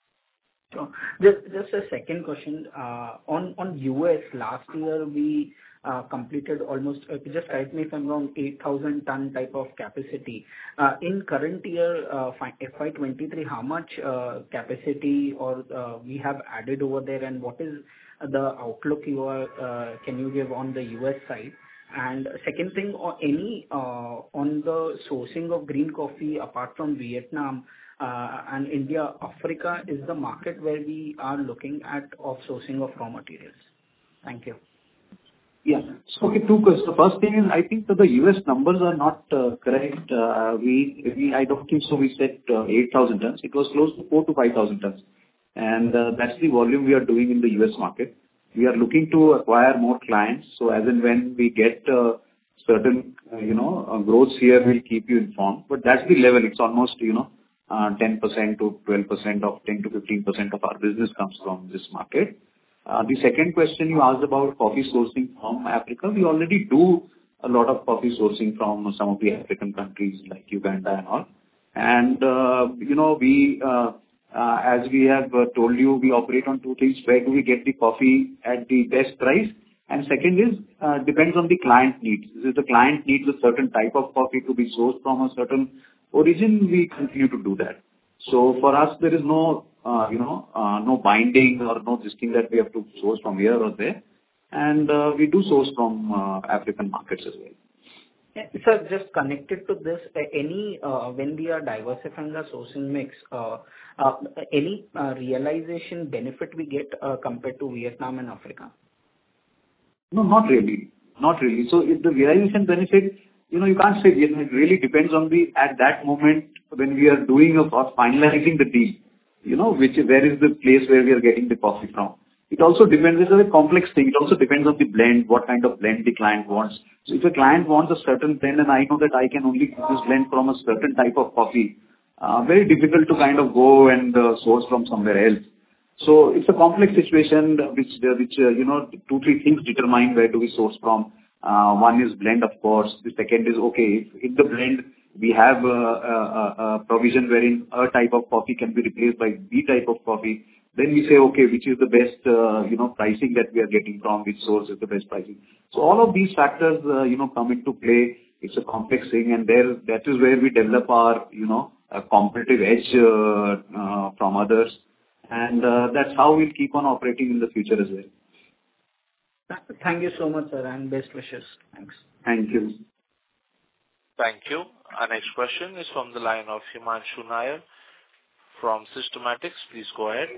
So just, just a second question. Uh, on, on U S, last year we uh, completed almost, uh, just correct me if I'm wrong, eight thousand ton type of capacity. Uh, in current year, uh, F Y twenty-three, how much uh, capacity or uh, we have added over there, and what is the outlook you are, uh, can you give on the U S side? And second thing, or any uh, on the sourcing of green coffee apart from Vietnam uh, and India, Africa is the market where we are looking at of sourcing of raw materials. Thank you. Yeah. So, okay, two questions. The first thing is, I think that the U S numbers are not uh, correct. Uh, we, we, I don't think so. We said uh, eight thousand tons. It was close to four to five thousand tons. And uh, that's the volume we are doing in the U S market. We are looking to acquire more clients. So as and when we get uh, certain, uh, you know, uh, growths here, we'll keep you informed. But that's the level. It's almost, you know, uh, ten percent to twelve percent of ten to fifteen percent of our business comes from this market. Uh, the second question you asked about coffee sourcing from Africa. We already do a lot of coffee sourcing from some of the African countries like Uganda and all. And, uh, you know, we... Uh, Uh, as we have uh, told you, we operate on two things. Where do we get the coffee at the best price? And second is, uh, depends on the client needs. If the client needs a certain type of coffee to be sourced from a certain origin, we continue to do that. So for us, there is no, uh, you know, uh, no binding or no this thing that we have to source from here or there. And uh, we do source from uh, African markets as well. Yeah, sir, just connected to this, uh, any uh, when we are diversifying the sourcing mix, uh, uh, any uh, realization benefit we get uh, compared to Vietnam and Africa? No, not really. Not really. So if the realization benefit, you know, you can't say it. It really depends on the, at that moment when we are doing a, or finalizing the deal, you know, which, where is the place where we are getting the coffee from. It also depends, it's a very complex thing. It also depends on the blend, what kind of blend the client wants. So if a client wants a certain blend and I know that I can only get this blend from a certain type of coffee, uh, very difficult to kind of go and uh, source from somewhere else. So it's a complex situation which, uh, which uh, you know, two, three things determine where do we source from. Uh, one is blend, of course. The second is, okay, if in the blend we have a, a, a provision wherein a type of coffee can be replaced by B type of coffee, then we say, okay, which is the best, uh, you know, pricing that we are getting from, which source is the best pricing. So all of these factors, uh, you know, come into play. It's a complex thing, and there, that is where we develop our, you know, a competitive edge uh, uh, from others. And uh, that's how we'll keep on operating in the future as well. Thank you so much, sir, and best wishes. Thanks. Thank you. Thank you. Our next question is from the line of Himanshu Nair from Systematics. Please go ahead.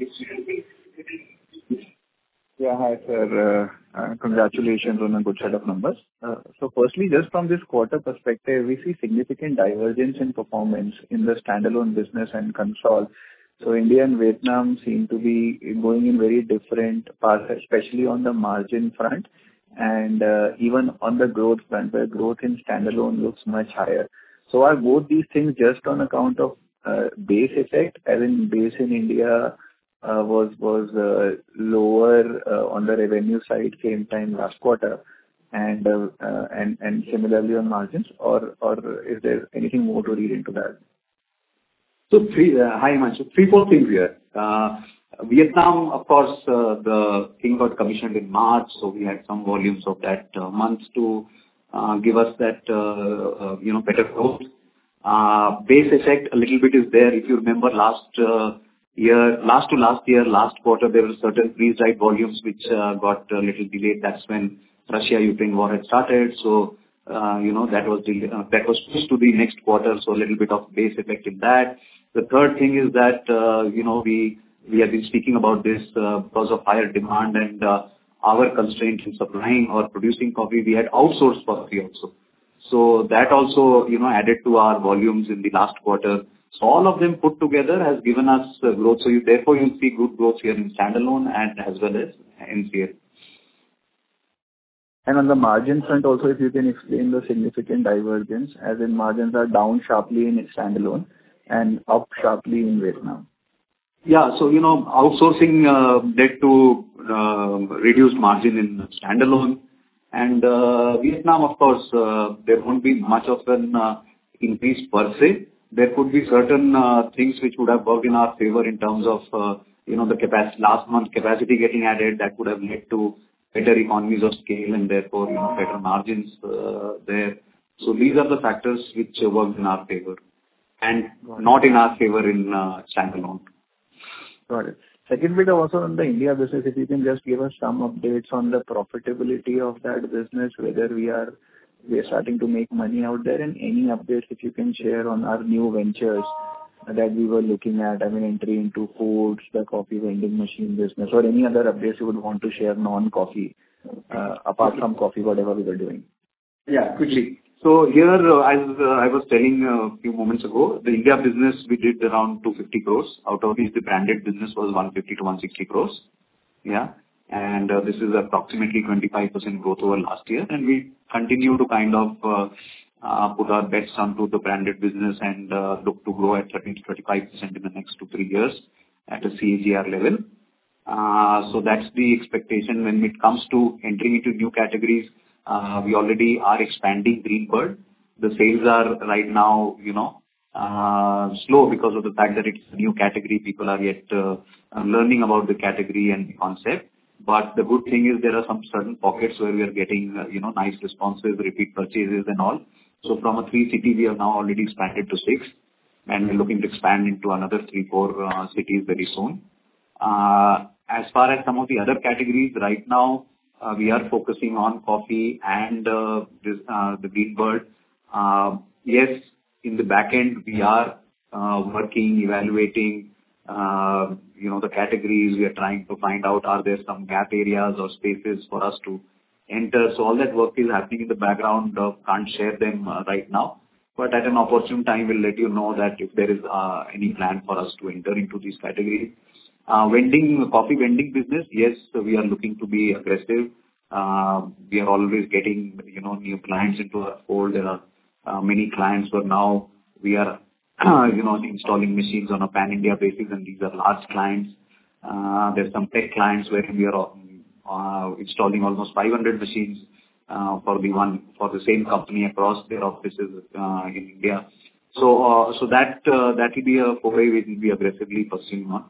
Yeah, hi, sir. Uh, uh, congratulations on a good set of numbers. Uh, so firstly, just from this quarter perspective, we see significant divergence in performance in the standalone business and console. So India and Vietnam seem to be going in very different paths, especially on the margin front and uh, even on the growth front, where growth in standalone looks much higher. So are both these things just on account of uh, base effect, as in base in India uh, was was uh, lower uh, on the revenue side same time last quarter, and uh, uh, and and similarly on margins, or or is there anything more to read into that? So three, uh, hi Himanshu, three, four things here. Uh, Vietnam, of course, uh, the thing got commissioned in March, so we had some volumes of that uh, month to uh, give us that, uh, uh, you know, better growth. Uh, base effect a little bit is there. If you remember last uh, year, last to last year, last quarter, there were certain freeze-dried volumes which uh, got a little delayed. That's when Russia-Ukraine war had started. So, uh, you know, that was del- uh, that was pushed to the next quarter, so a little bit of base effect in that. The third thing is that, uh, you know, we we have been speaking about this uh, because of higher demand and uh, our constraint in supplying or producing coffee. We had outsourced coffee also. So that also, you know, added to our volumes in the last quarter. So all of them put together has given us uh, growth. So you, therefore, you'll see good growth here in standalone and as well as N C L. And on the margin front also, if you can explain the significant divergence, as in margins are down sharply in standalone and up sharply in Vietnam. Yeah. So, you know, outsourcing uh, led to uh, reduced margin in standalone. And uh, Vietnam, of course, uh, there won't be much of an uh, increase per se. There could be certain uh, things which would have worked in our favor in terms of, uh, you know, the capacity, last month capacity getting added, that would have led to better economies of scale and therefore, you know, better margins uh, there. So these are the factors which uh, worked in our favor and not in our favor in uh, standalone. Got it. Second bit also on the India business, if you can just give us some updates on the profitability of that business, whether we are we are starting to make money out there, and any updates if you can share on our new ventures that we were looking at, I mean, entry into foods, the coffee vending machine business, or any other updates you would want to share non-coffee, uh, apart from coffee, whatever we were doing. Yeah, quickly. So here, uh, as uh, I was telling uh, a few moments ago, the India business, we did around two hundred fifty crores. Out of these, the branded business was one hundred fifty to one hundred sixty crores. Yeah. And uh, this is approximately twenty-five percent growth over last year. And we continue to kind of uh, uh, put our bets onto the branded business and uh, look to grow at thirty to thirty-five percent in the next two, three years at a C A G R level. Uh, so that's the expectation when it comes to entering into new categories. Uh, we already are expanding Greenbird. The sales are right now, you know, uh, slow because of the fact that it's a new category. People are yet uh, learning about the category and the concept. But the good thing is there are some certain pockets where we are getting, uh, you know, nice responses, repeat purchases and all. So from a three city, we have now already expanded to six, and we're looking to expand into another three, four uh, cities very soon. Uh, as far as some of the other categories, right now, uh, we are focusing on coffee and uh, this, uh, the Greenbird. Uh, yes, in the back end, we are uh, working, evaluating, uh, you know, the categories. We are trying to find out, are there some gap areas or spaces for us to enter? So all that work is happening in the background. Uh, can't share them uh, right now. But at an opportune time, we'll let you know that if there is uh, any plan for us to enter into these categories. Uh, vending, coffee vending business, yes, we are looking to be aggressive. Uh, we are always getting, you know, new clients into our fold. There are uh, many clients where now we are, you know, installing machines on a pan-India basis, and these are large clients. Uh, there's some tech clients where we are uh, installing almost five hundred machines uh, for the one for the same company across their offices uh, in India. So, uh, so that uh, that will be a foray we will be aggressively pursuing on.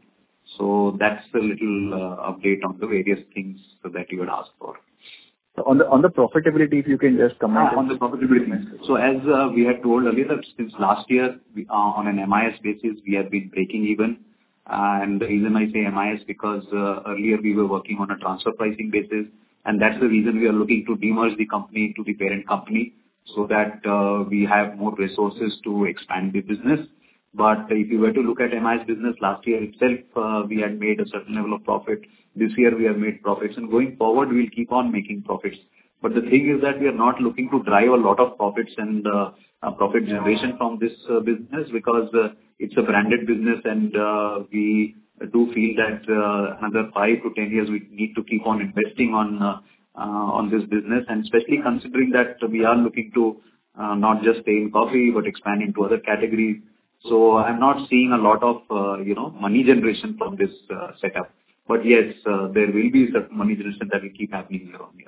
So that's a little uh, update on the various things that you had asked for. So on the on the profitability, if you can just comment. Ah, on the profitability. So as uh, we had told earlier, that since last year, we, uh, on an M I S basis, we have been breaking even. Uh, and the reason I say M I S because uh, earlier we were working on a transfer pricing basis, and that's the reason we are looking to demerge the company to the parent company so that uh, we have more resources to expand the business. But if you were to look at M I S business last year itself, uh, we had made a certain level of profit. This year we have made profits, and going forward we'll keep on making profits. But the thing is that we are not looking to drive a lot of profits and uh, uh, profit generation from this uh, business because uh, it's a branded business, and uh, we do feel that uh, another five to ten years we need to keep on investing on uh, uh, on this business, and especially considering that we are looking to uh, not just stay in coffee but expand into other categories. So I'm not seeing a lot of, uh, you know, money generation from this uh, setup. But yes, uh, there will be certain money generation that will keep happening year on year.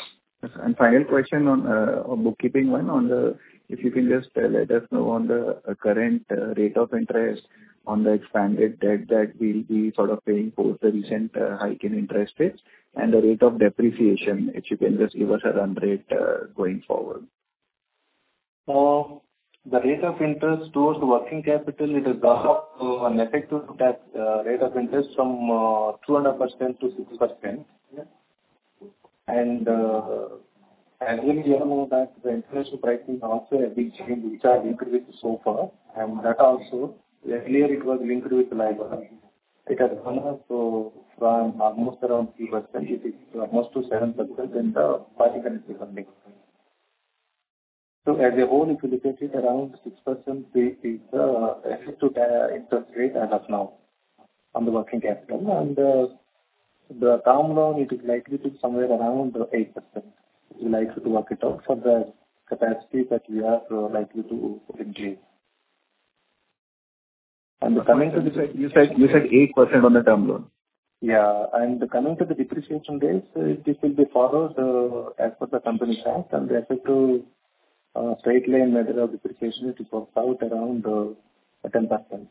And final question on uh, a bookkeeping one on the, if you can just uh, let us know on the uh, current uh, rate of interest on the expanded debt that we'll be sort of paying post the recent uh, hike in interest rates, and the rate of depreciation, if you can just give us a run rate uh, going forward. Uh, The rate of interest towards the working capital, it has gone up to an effective tax uh, rate of interest from uh, two point five percent to six percent. And uh, as well, you know that the international pricing is also a big change, which are linked with SOFR, and that also, earlier it was linked with LIBOR. It has gone up so from almost around three percent, it is almost to seven percent in the party currency funding. So as a whole, if you look at it, around six percent is the effective interest rate as of now on the working capital. And uh, the term loan, it is likely to be somewhere around eight percent. We are likely to work it out for the capacity that we are uh, likely to increase. And the coming to the... You said you said eight percent on the term loan. Yeah, and coming to the depreciation days, uh, this will be followed uh, as per the company act, and the effective Uh, straight line method of depreciation, it works out around uh, ten percent.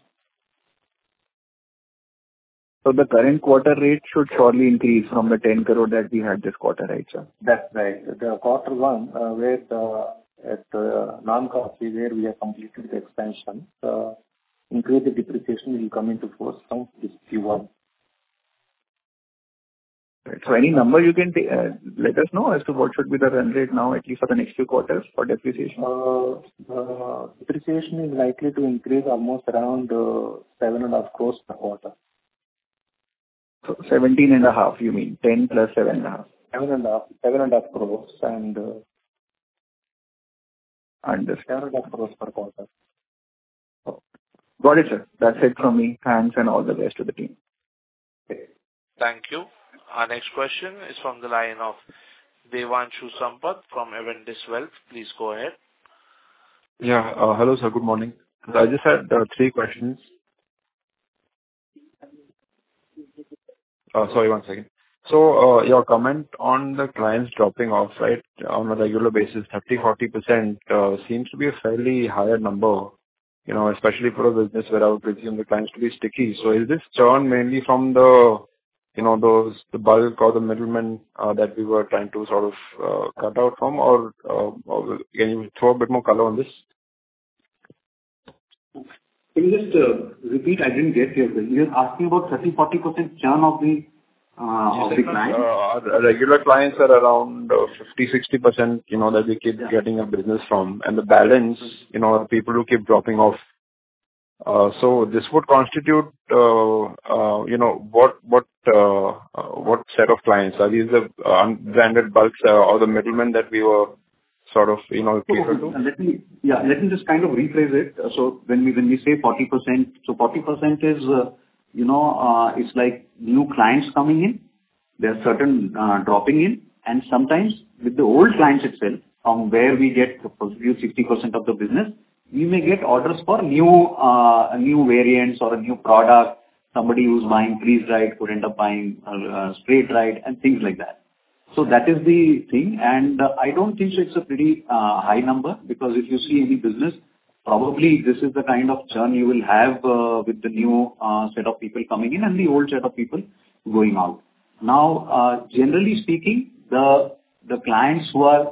So the current quarter rate should surely increase from the ten crore that we had this quarter, right, sir? That's right. The quarter one, uh, where the, at uh, non-coffee, where we have completed the expansion, uh, increase the depreciation will come into force from this Q one. Right. So any number you can t- uh, let us know as to what should be the run rate now, at least for the next few quarters for depreciation? Uh, uh, depreciation is likely to increase almost around uh, seven and a half crores per quarter. So seventeen and a half, you mean? ten plus seven and a half? Seven and a half, seven and a half crores and uh, Understood. seven and a half crores per quarter. Oh. Got it, sir. That's it from me. Thanks and all the best to the team. Okay. Thank you. Our next question is from the line of Devanshu Sampath from Avendus Wealth. Please go ahead. Yeah. Uh, hello, sir. Good morning. I just had uh, three questions. Uh, sorry, one second. So, uh, your comment on the clients dropping off, right, on a regular basis, thirty to forty percent uh, seems to be a fairly higher number you know, especially for a business where I would presume the clients to be sticky. So is this churn mainly from the, you know, those, the bulk or the middlemen uh, that we were trying to sort of uh, cut out from, or, uh, or can you throw a bit more color on this? Can you just uh, repeat? I didn't get your question. You're asking about thirty to forty percent churn of the uh, of the clients? Uh, regular clients are around uh, fifty to sixty percent, you know, that we keep Yeah. getting a business from, and the balance, you know, are people who keep dropping off. Uh, so this would constitute, uh, uh, you know, what what uh, uh, what set of clients are these? The uh, unbranded bulks uh, or the middlemen that we were sort of, you know, cater to? So let me, yeah, let me just kind of rephrase it. Uh, So when we, when we say forty percent, so forty percent is, uh, you know, uh, it's like new clients coming in. There are certain uh, dropping in, and sometimes with the old clients itself, from where we get contribute sixty percent of the business, we may get orders for new, uh, new variants or a new product. Somebody who's buying freeze-dried could end up buying uh, spray-dried and things like that. So that is the thing, and uh, I don't think so it's a pretty uh, high number, because if you see any business, probably this is the kind of churn you will have uh, with the new uh, set of people coming in and the old set of people going out. Now, uh, generally speaking, the the clients who are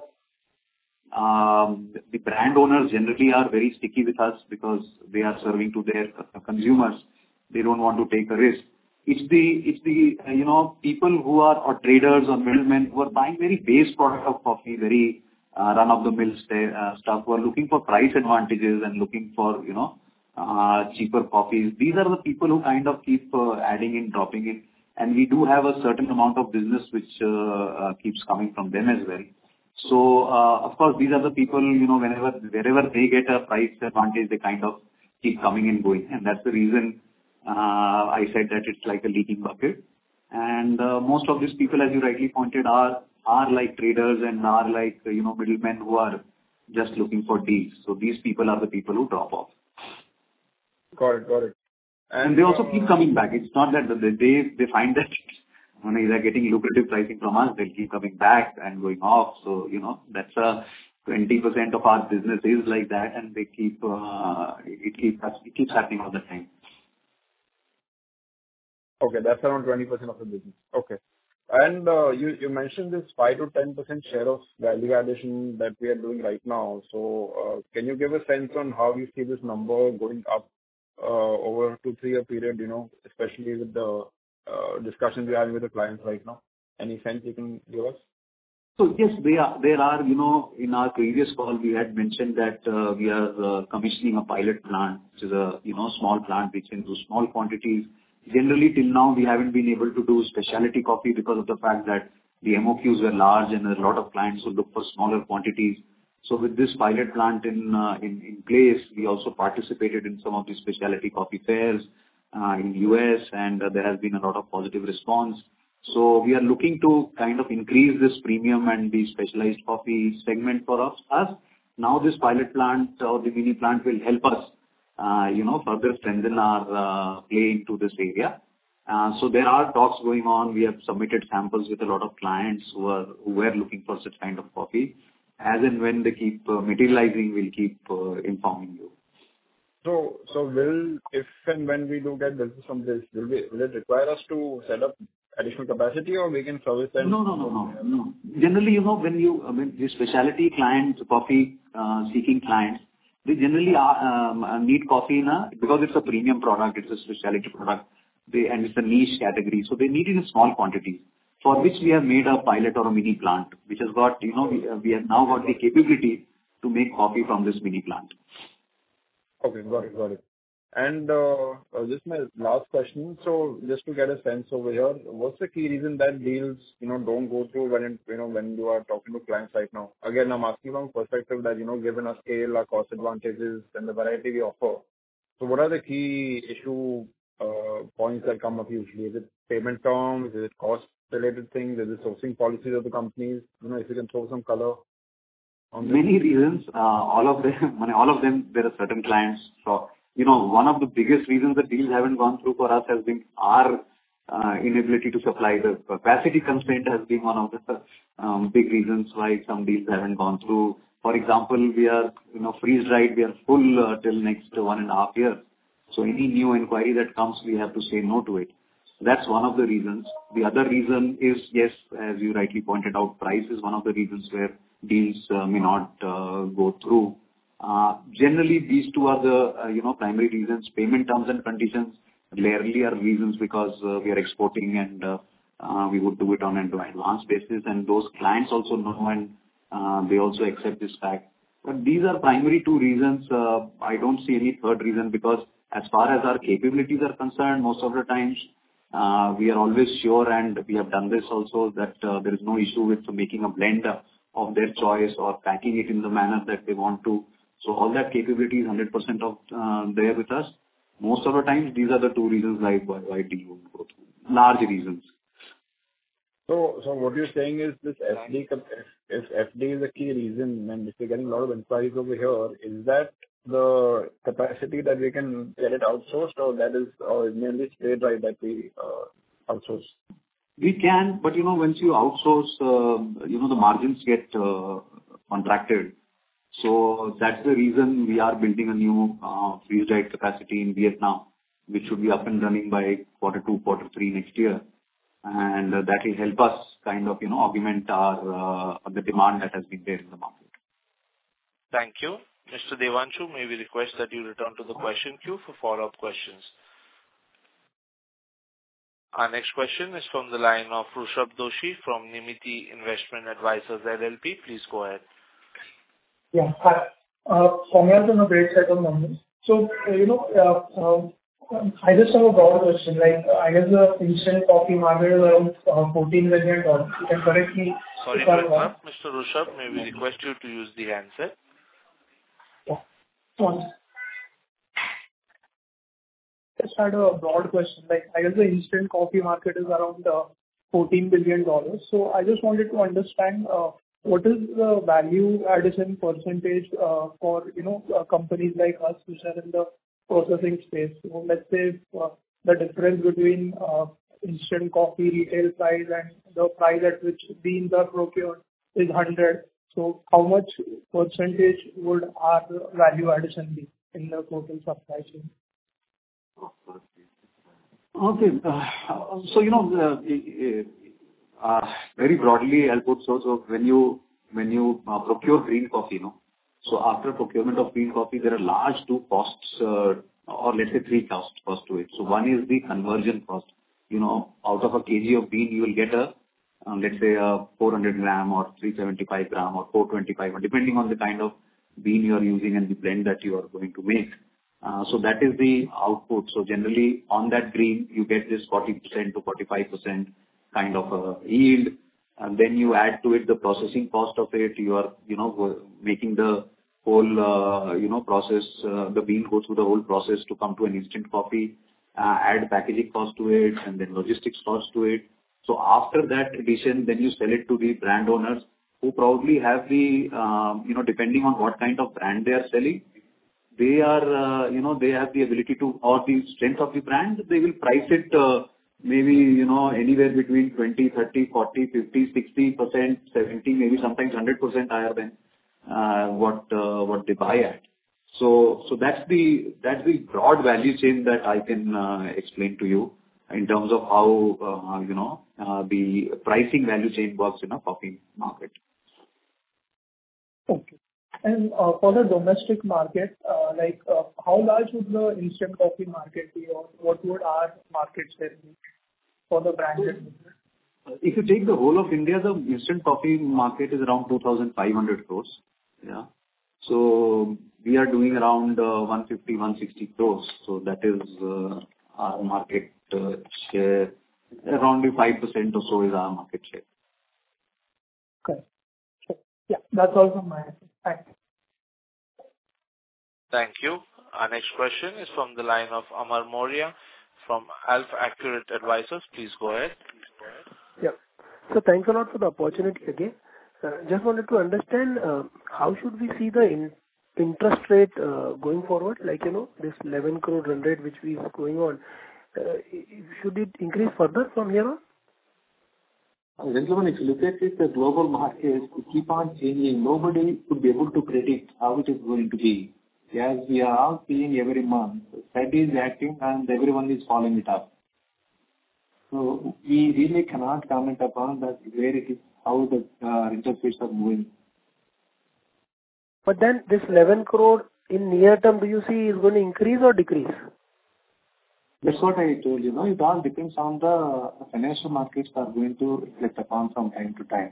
um, the brand owners generally are very sticky with us because they are serving to their uh, consumers. They don't want to take a risk. It's the, it's the uh, you know, people who are, or traders or middlemen who are buying very base product of coffee, very uh, run-of-the-mill st- uh, stuff, who are looking for price advantages and looking for, you know, uh, cheaper coffees. These are the people who kind of keep uh, adding in, dropping in, and we do have a certain amount of business which uh, uh, keeps coming from them as well. So, uh, of course, these are the people, you know, whenever, wherever they get a price advantage, they kind of keep coming and going, and that's the reason Uh, I said that it's like a leaking bucket. And uh, most of these people, as you rightly pointed, are are like traders and are like, you know, middlemen who are just looking for deals. So these people are the people who drop off. Got it. Got it. And, and they also uh, keep coming back. It's not that they they, they find that when they're getting lucrative pricing from us, they'll keep coming back and going off. So, you know, that's a twenty percent of our business is like that, and they keep uh, it keeps it keeps happening all the time. Okay, that's around twenty percent of the business. Okay. And uh, you you mentioned this five to ten percent share of value addition that we are doing right now. So uh, can you give a sense on how you see this number going up uh, over a two, three-year period, you know, especially with the uh, discussions we're having with the clients right now? Any sense you can give us? So yes, there are, there are, you know, in our previous call, we had mentioned that uh, we are uh, commissioning a pilot plant, which is a, you know, small plant which can do small quantities. Generally, till now, we haven't been able to do specialty coffee because of the fact that the M O Qs were large and there are a lot of clients who look for smaller quantities. So with this pilot plant in uh, in, in place, we also participated in some of the specialty coffee fairs uh, in U S, and uh, there has been a lot of positive response. So we are looking to kind of increase this premium and the specialized coffee segment for us. us. Now this pilot plant or the mini plant will help us Uh, you know, further strengthen our uh, play into this area. Uh, so there are talks going on. We have submitted samples with a lot of clients who are who were looking for such kind of coffee. As and when they keep uh, materializing, we'll keep uh, informing you. So, so will, if and when we do get business from this, will we, will it require us to set up additional capacity, or we can service them? No, no, no, no, no. Generally, you know, when you, I mean, the specialty clients, coffee uh, seeking clients, they generally are, um, need coffee in a, because it's a premium product, it's a specialty product, they, and it's a niche category, so they need it in small quantities, for which we have made a pilot or a mini plant, which has got, you know, we, uh, we have now got the capability to make coffee from this mini plant. Okay, got it, got it. And uh, uh, just my last question. So just to get a sense over here, what's the key reason that deals, you know, don't go through when, it, you know, when you are talking to clients right now? Again, I'm asking from perspective that, you know, given our scale, our cost advantages, and the variety we offer. So what are the key issue uh, points that come up usually? Is it payment terms? Is it cost-related things? Is it sourcing policies of the companies? You know, if you can throw some color on this. Many reasons. Uh, all of them, all of them, there are certain clients. So, you know, one of the biggest reasons that deals haven't gone through for us has been our uh, inability to supply. The capacity constraint has been one of the um, big reasons why some deals haven't gone through. For example, we are, you know, freeze-dried, we are full uh, till next one and a half years. So any new inquiry that comes, we have to say no to it. That's one of the reasons. The other reason is, yes, as you rightly pointed out, price is one of the reasons where deals uh, may not uh, go through. Uh, Generally, these two are the, uh, you know, primary reasons. Payment terms and conditions rarely are reasons because uh, we are exporting and uh, uh, we would do it on an advance basis, and those clients also know and uh, they also accept this fact. But these are primary two reasons. Uh, I don't see any third reason, because as far as our capabilities are concerned, most of the times, uh, we are always sure, and we have done this also, that uh, there is no issue with making a blend of their choice or packing it in the manner that they want to. So all that capability is one hundred percent of uh, there with us. Most of the times, these are the two reasons why why, why deal won't go through. Large reasons. So, so what you're saying is this F D, if, if F D is a key reason, and if you're getting a lot of inquiries over here, is that the capacity that we can get it outsourced, or that is, or mainly spray dry that we uh, outsource? We can, but you know, once you outsource, uh, you know, the margins get uh, contracted. So that's the reason we are building a new uh, freeze-dried capacity in Vietnam, which should be up and running by quarter two, quarter three next year. And uh, that will help us kind of, you know, augment our uh, the demand that has been there in the market. Thank you. Mister Devanshu, may we request that you return to the question queue for follow-up questions. Our next question is from the line of Rushabh Doshi from Nirmiti Investment Advisors L L P. Please go ahead. Yeah. Hi. Uh, Congrats on a great set of numbers. So, uh, you know, uh, uh, I just have a broad question. Like, uh, I guess the instant coffee market is around uh, fourteen billion dollars. You can correct me. Sorry to interrupt, Mister Rushabh. May we request you to use the handset? Yeah. Once. Just had a broad question. Like, I guess the instant coffee market is around uh, fourteen billion dollars. So I just wanted to understand uh, what is the value addition percentage uh, for, you know, uh, companies like us which are in the processing space. So let's say uh, the difference between uh, instant coffee retail price and the price at which beans are procured is one hundred. So how much percentage would our value addition be in the total supply chain? Okay. Uh, so, you know, uh, uh, very broadly, I'll put so, so when you, when you uh, procure green coffee, you know, so after procurement of green coffee, there are large two costs, uh, or let's say three costs cost to it. So one is the conversion cost. You know, out of a kg of bean, you will get a, uh, let's say a four hundred gram or three seventy-five gram or four twenty-five, depending on the kind of bean you are using and the blend that you are going to make. Uh, so that is the output. So generally on that green, you get this forty percent to forty-five percent kind of a yield. And then you add to it the processing cost of it. You are, you know, making the whole, uh, you know, process, uh, the bean go through the whole process to come to an instant coffee, uh, add packaging cost to it, and then logistics cost to it. So after that addition, then you sell it to the brand owners who probably have the, um, you know, depending on what kind of brand they are selling, they are, uh, you know, they have the ability to, or the strength of the brand, they will price it, uh, maybe, you know, anywhere between twenty, thirty, forty, fifty, sixty percent, seventy, maybe sometimes one hundred percent higher than uh, what uh, what they buy at. So so that's the that's the broad value chain that I can uh, explain to you in terms of how, uh, you know, uh, the pricing value chain works in a coffee market. Okay. And uh, for the domestic market, uh, like uh, how large would the instant coffee market be, or what would our market share be for the branded business? If you take the whole of India, the instant coffee market is around two thousand five hundred crores. Yeah. So we are doing around uh, one fifty, one sixty crores. So that is uh, our market uh, share. Around five percent or so is our market share. Okay. Sure. Yeah, that's all from my end. Thank you. Thank you. Our next question is from the line of Amar Maurya from Alpha Accurate Advisors. Please go ahead. Yeah. So thanks a lot for the opportunity again. Uh, just wanted to understand uh, how should we see the in, interest rate uh, going forward? Like, you know, this eleven crore run rate which we is going on, uh, should it increase further from here on? Gentlemen, if you look at it, the global markets keep on changing. Nobody could be able to predict how it is going to be. As we are all seeing every month, Fed is acting and everyone is following it up. So we really cannot comment upon that where it is, how the uh, interest rates are moving. But then this eleven crore in near term, do you see is going to increase or decrease? That's what I told you. Know, it all depends on the financial markets are going to reflect upon from time to time.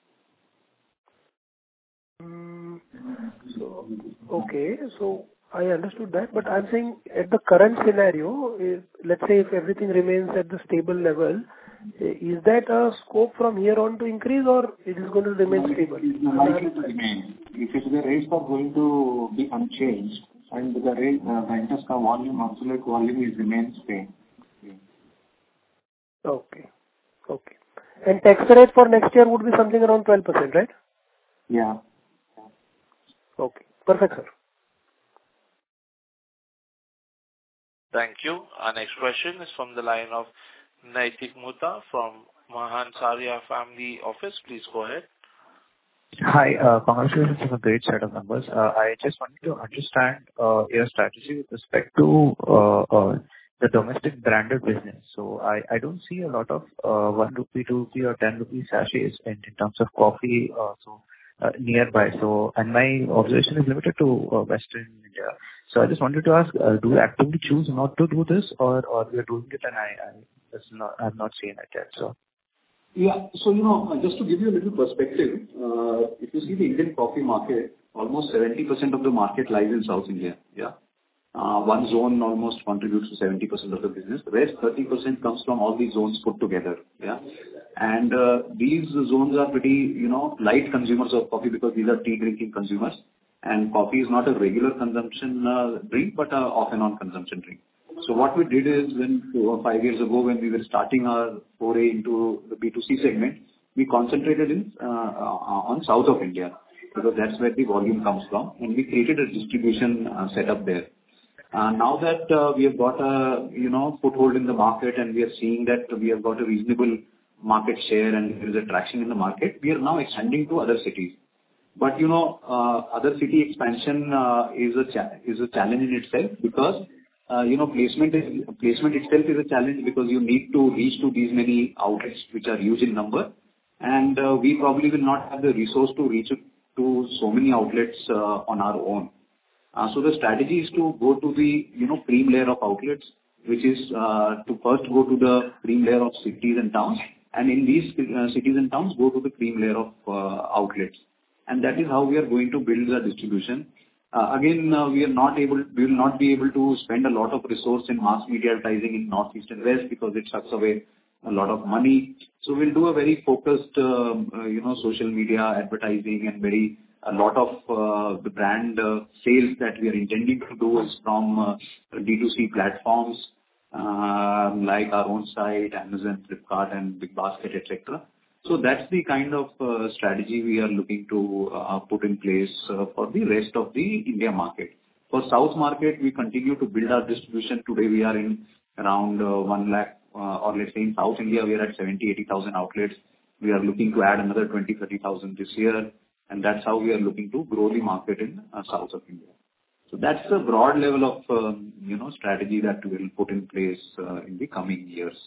Mm, so, okay, so I understood that, but I'm saying at the current scenario, if, let's say if everything remains at the stable level, is that a scope from here on to increase or it is going to remain no, stable? It is likely to remain. If it, the rates are going to be unchanged and the rate, uh, the interest volume, absolute volume is remain same. Okay, okay. And tax rate for next year would be something around twelve percent, right? Yeah. Okay, perfect, sir. Thank you. Our next question is from the line of Naitik Mutha from Mahan Saria Family Office. Please go ahead. Hi, uh, congratulations on a great set of numbers. Uh, I just wanted to understand uh, your strategy with respect to uh, uh, the domestic branded business. So I, I don't see a lot of uh, one rupee, two rupee or ten rupee sachets in, in terms of coffee uh, so uh, nearby. So and my observation is limited to uh, Western India. So I just wanted to ask, uh, do we actively choose not to do this, or or we are doing it and I, I that's not I've not seen it yet. So. Yeah. So, you know, just to give you a little perspective, uh, if you see the Indian coffee market, almost seventy percent of the market lies in South India. Yeah. Uh, one zone almost contributes to seventy percent of the business. The rest thirty percent comes from all these zones put together. Yeah. And uh, these zones are pretty, you know, light consumers of coffee because these are tea drinking consumers. And coffee is not a regular consumption uh, drink, but a off and on consumption drink. So what we did is when four or five years ago, when we were starting our foray into the B two C segment, we concentrated in uh, on South of India because that's where the volume comes from, and we created a distribution uh, setup there. Uh, now that uh, we have got a you know foothold in the market and we are seeing that we have got a reasonable market share and there is a traction in the market, we are now expanding to other cities. But you know, uh, other city expansion uh, is a cha- is a challenge in itself because Uh, you know, placement is, placement itself is a challenge because you need to reach to these many outlets which are huge in number, and uh, we probably will not have the resource to reach to so many outlets uh, on our own. Uh, so the strategy is to go to the you know cream layer of outlets, which is uh, to first go to the cream layer of cities and towns, and in these uh, cities and towns go to the cream layer of uh, outlets, and that is how we are going to build the distribution. Uh, Again, uh, we are not able, we will not be able to spend a lot of resource in mass media advertising in Northeast and West because it sucks away a lot of money. So we'll do a very focused, um, uh, you know, social media advertising and very, a lot of uh, the brand uh, sales that we are intending to do is from uh, D two C platforms, uh, like our own site, Amazon, Flipkart, and BigBasket, et cetera. So that's the kind of uh, strategy we are looking to uh, put in place uh, for the rest of the India market. For South market, we continue to build our distribution. Today, we are in around uh, one lakh, uh, or let's say in South India, we are at seventy, eighty thousand outlets. We are looking to add another twenty, thirty thousand this year, and that's how we are looking to grow the market in uh, South of India. So that's the broad level of, um, you know, strategy that we will put in place uh, in the coming years.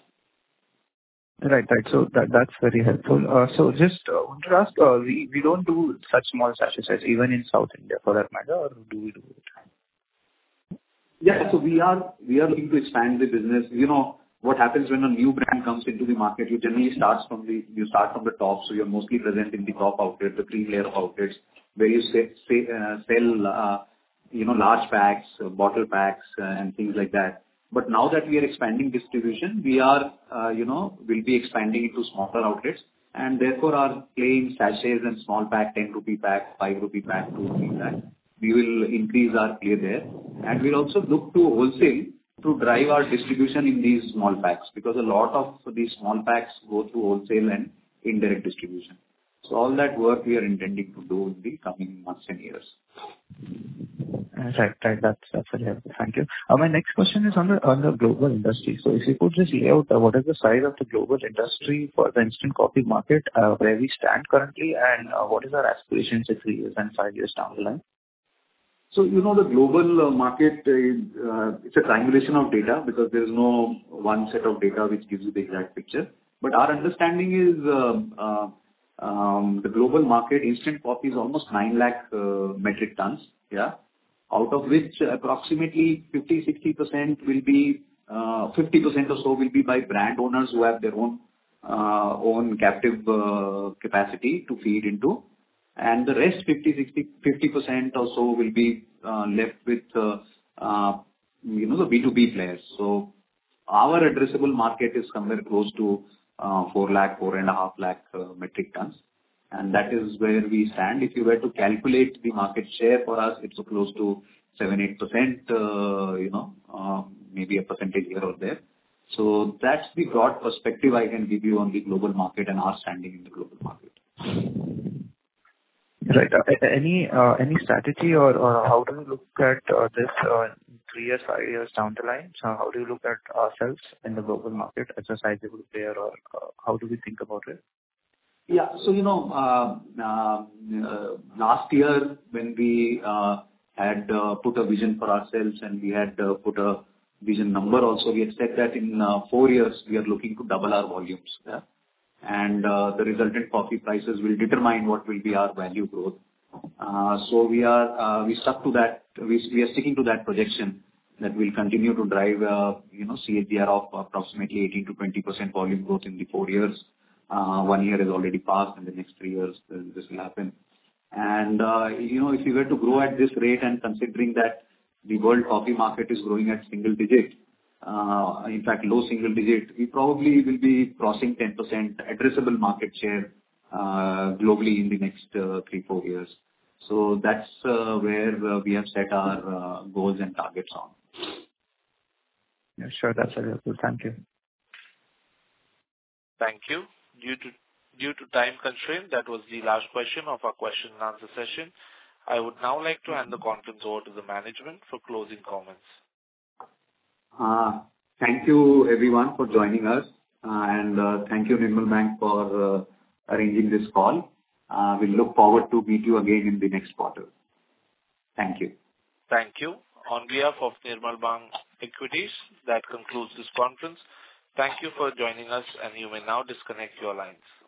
Right. Right. So that, that's very helpful. Uh, So just uh, want to ask, uh, we, we don't do such small sachets even in South India for that matter, or do we do it? Yeah. So we are, we are looking to expand the business. You know, what happens when a new brand comes into the market, you generally starts from the, you start from the top, so you're mostly present in the top outlet, the cream layer of outlets, where you say, say, uh, sell, uh, you know, large packs, uh, bottle packs, uh, and things like that. But now that we are expanding distribution, we are, uh, you know, will be expanding into smaller outlets, and therefore our play in sachets and small pack, ten rupee pack, five rupee pack, two rupee pack, we will increase our play there. And we'll also look to wholesale to drive our distribution in these small packs, because a lot of these small packs go through wholesale and indirect distribution. So all that work we are intending to do in the coming months and years. Right. Right. That's that's very helpful. Thank you. Uh, My next question is on the on the global industry. So if you could just lay out uh, what is the size of the global industry for the instant coffee market, uh, where we stand currently, and uh, what is our aspirations in three years and five years down the line? So, you know, the global uh, market is, uh, it's a triangulation of data because there is no one set of data which gives you the exact picture. But our understanding is, uh, uh, um, the global market, instant coffee is almost nine lakh uh, metric tons, yeah, out of which approximately fifty to sixty percent will be, uh, fifty percent or so will be by brand owners who have their own, uh, own captive uh, capacity to feed into. And the rest fifty, sixty, fifty percent or so will be uh, left with, uh, uh, you know, the B two B players. So our addressable market is somewhere close to uh, four lakh, four and a half lakh uh, metric tons. And that is where we stand. If you were to calculate the market share for us, it's close to seven, eight percent, uh, you know, uh, maybe a percentage here or there. So that's the broad perspective I can give you on the global market and our standing in the global market. Right. Uh, Any uh, any strategy or or how do you look at uh, this uh, three years, five years down the line? So how do you look at ourselves in the global market as a sizable player, or uh, how do we think about it? Yeah. So, you know, uh, uh, uh, last year when we uh, had uh, put a vision for ourselves and we had uh, put a vision number also, we had said that in uh, four years we are looking to double our volumes. Yeah. And uh, the resultant coffee prices will determine what will be our value growth. Uh, so we are uh, we stuck to that. We, we are sticking to that projection that will continue to drive uh, you know C A G R of approximately eighteen to twenty percent volume growth in the four years. Uh, one year is already passed, and the next three years uh, this will happen. And uh, you know if you were to grow at this rate, and considering that the world coffee market is growing at single digit. Uh, in fact, low single digit, we probably will be crossing ten percent addressable market share uh, globally in the next uh, three, four years. So that's uh, where uh, we have set our uh, goals and targets on. Yeah, sure. That's very helpful. Thank you. Thank you. Due to due to time constraint, that was the last question of our question and answer session. I would now like to hand the conference over to the management for closing comments. Uh, Thank you everyone for joining us, uh, and uh, thank you Nirmal Bang for uh, arranging this call. Uh, we look forward to meet you again in the next quarter. Thank you. Thank you. On behalf of Nirmal Bang Equities, that concludes this conference. Thank you for joining us, and you may now disconnect your lines.